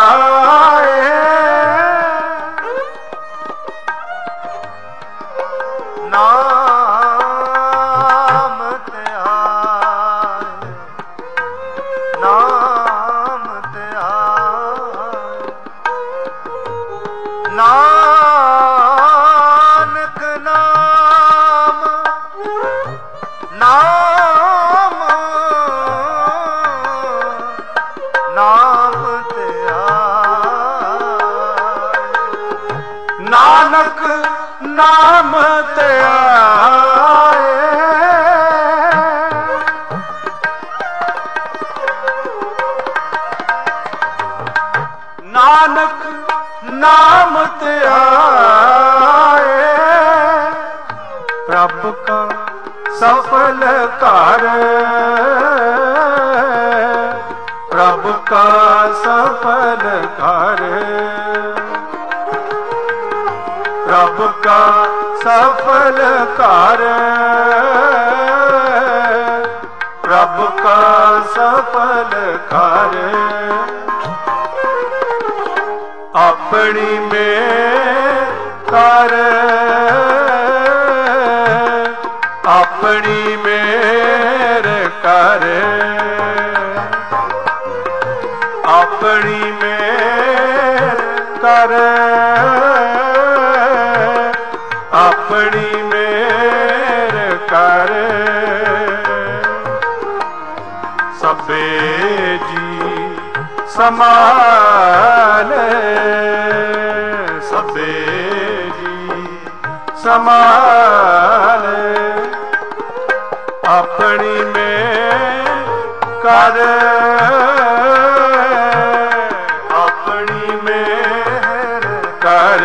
आए, ਨਾਨਕ ਨਾਮ ਨਾਮ ਨਾਮ ਤੇ ਆਏ ਨਾਨਕ ਨਾਮ ਤੇ ਆਏ ਨਾਨਕ ਨਾਮ ਤੇ ਆਏ ਪ੍ਰਭ ਕਾ ਸਫਲ ਕਰ ਪ੍ਰਭ ਕਾ ਸਫਲ ਕਰ ਪ੍ਰਭ ਕਾ ਸਫਲ ਕਰ ਪ੍ਰਭ ਕਾ ਸਫਲ ਕਰ ਆਪਣੀ ਮੇਰ ਕਰ ਆਪਣੀ ਮੇਰ ਕਰ ਆਪਣੀ ਮੇਰ ਕਰ ਆਪਣੀ ਮੇਰ ਕਰ ਸਭੇ ਜੀ ਸਮਾਲੇ ਸਭੇ ਜੀ ਸਮਾਲੇ ਆਪਣੀ ਮੇਰ ਕਰ ਆਪਣੀ ਮੇਰ ਕਰ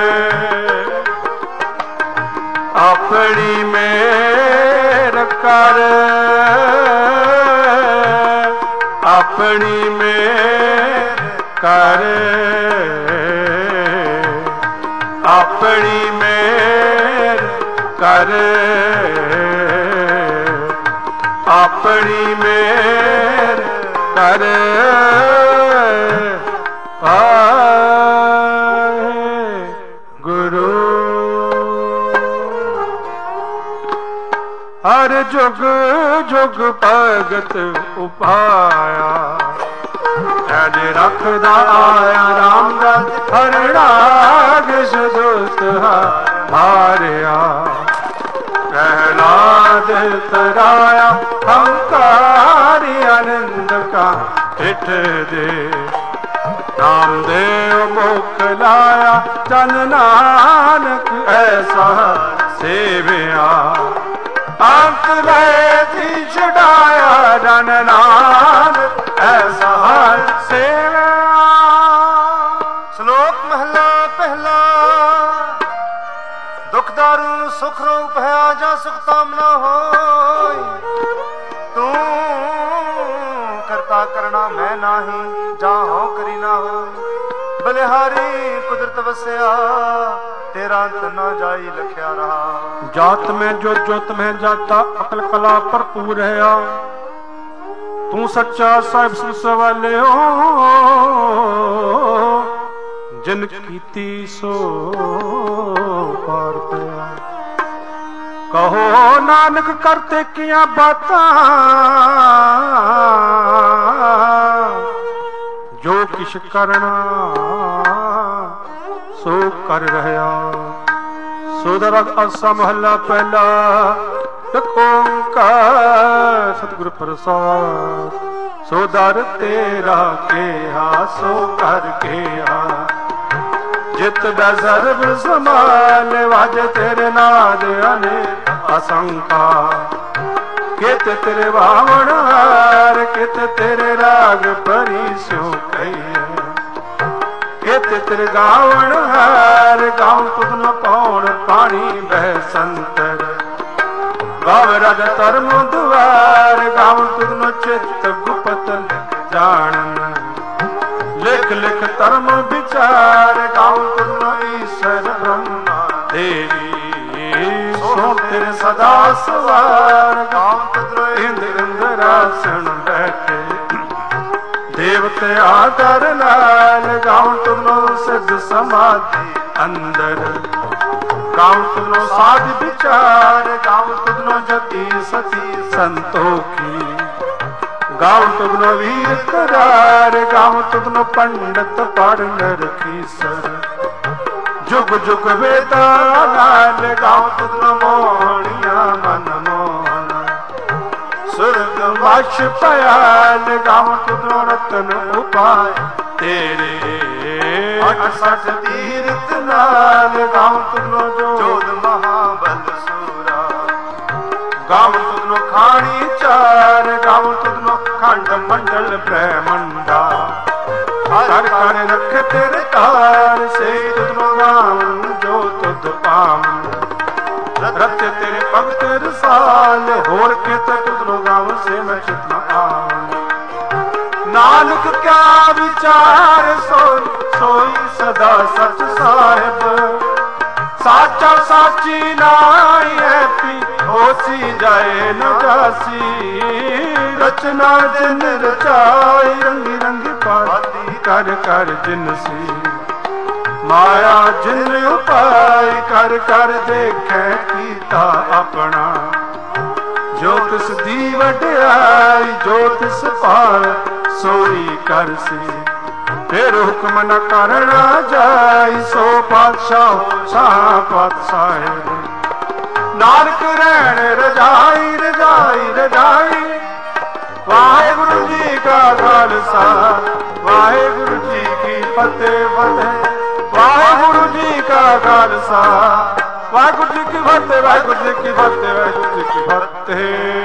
ਆਪਣੀ ਮੇਰ ਕਰ ਆਪਣੀ ਮੇਰ ਕਰ ਆਪਣੀ ਮੇਰ ਕਰ ਆਪਣੀ ਮੇਰ ਕਰ ਗੁਰੂ ਹਰ ਜੁਗ ਜੁਗ ਭਗਤ ਉਪਾਇਆ ਐਜ ਰੱਖਦਾ ਆਇਆ ਰਾਮ ਦਾਸ ਹਰ ਰਾਗ ਸਦੋਸਤ ਹਾਰਿਆ ਪ੍ਰਹਿਲਾਦ ਤਰਾਇਆ ਹੰਕਾਰੀ ਆਨੰਦ ਕਾ ਠਿਠ ਦੇ ਨਾਮਦੇਵ ਮੁਖ ਲਾਇਆ ਜਨ ਨਾਨਕ ਐਸਾ ਸੇਵਿਆ ਅੰਤ ਲੈ ਦੀ ਛਡਾਇਆ ਜਨ ਨਾਨਕ ਐਸਾ ਸੇਵਿਆ। ਸ਼ਲੋਕ ਮਹਲਾ ਪਹਿਲਾ। ਦੁਖਦਾਰੂ ਸੁਖ ਰੂਪ ਹੈ ਜਾਂ ਸੁਖ ਤਾਮਨਾ ਹੋਈ ਤੂੰ ਕਰਤਾ ਕਰਣਾ ਮੈਂ ਨਾਹੀ ਜਾਂ ਹਉ ਕਰੀ ਨਾ ਹੋਈ ਬਲਿਹਾਰੀ ਕੁਦਰਤ ਵਸਿਆ तेरा अंत न जाई लख्या रहा जात में जो जोत में जाता अकल कला भरपूर है तू सच्चा साहिब सवाले हो जिन कीती सो पार पिया कहो नानक करते किया बातां जो किश करना सो कर रहा सोदरग आसा महला पहला एक ओंकार सतगुर प्रसाद सोदर तेरा केहा सो कर केहा जित दर्ब समान वाजे तेरे नाद अने असंका कित तेरे बावण हार कित तेरे राग परी सो कही कित तेरे गावण हार गाँव तुद न पौण पानी बह संतर गाव रज धर्म दुआर गाँव तुद न चित गुपत जानन लिख लिख धर्म विचार गाँव तुद न ईश्वर ब्रह्मा देवी सो तेरे सदा सवार गाँव तुद न इंद्र इंद्रासन बैठे देवते आदर लाल गाँव तुमनो सिद्ध समाधि अंदर गाँव तुमनो साध विचार गाँव तुमनो जति सती संतोखी गाँव तुमनो वीर करार गाँव तुमनो पंडित पढ़ नर की सर जुग जुग वेदा नाल गाऊं तुधनो मोहणिया मन मोहन सुरग वश पयाल गाऊं तुधनो रतन उपाय तेरे 68 तीरथ नाल गाऊं तुधनो जोध महाबल सूरा गाऊं तुधनो खानी चार गाऊं तुधनो खंड मंडल ब्रह्मंडा कर कर रख तेरे तार से तुधनो गाऊं जो तुध पाऊं रख तेरे भगत रसाल होर के तुधनो गाऊं से मैं चित न आऊं नानक क्या विचार सोई सोई सदा सच साहिब साचा साची नाई है पी होसी जाए न जासी रचना जिन रचाई रंगी रंगी पाती कर कर जिनसी माया जिन उपाय कर कर देखे कीता अपना जो तिस दी वड्याई जो तिस पार सोई करसी फिर हुक्म न करना जाई सो पातशाह शाह पातशाह नानक रहन रजाई रजाई रजाई वाहेगुरु जी का खालसा वाहेगुरु जी की फतेह फतेह वाहेगुरु जी का खालसा वाहेगुरु जी की फतेह वाहेगुरु जी की फतेह वाहेगुरु जी की फतेह।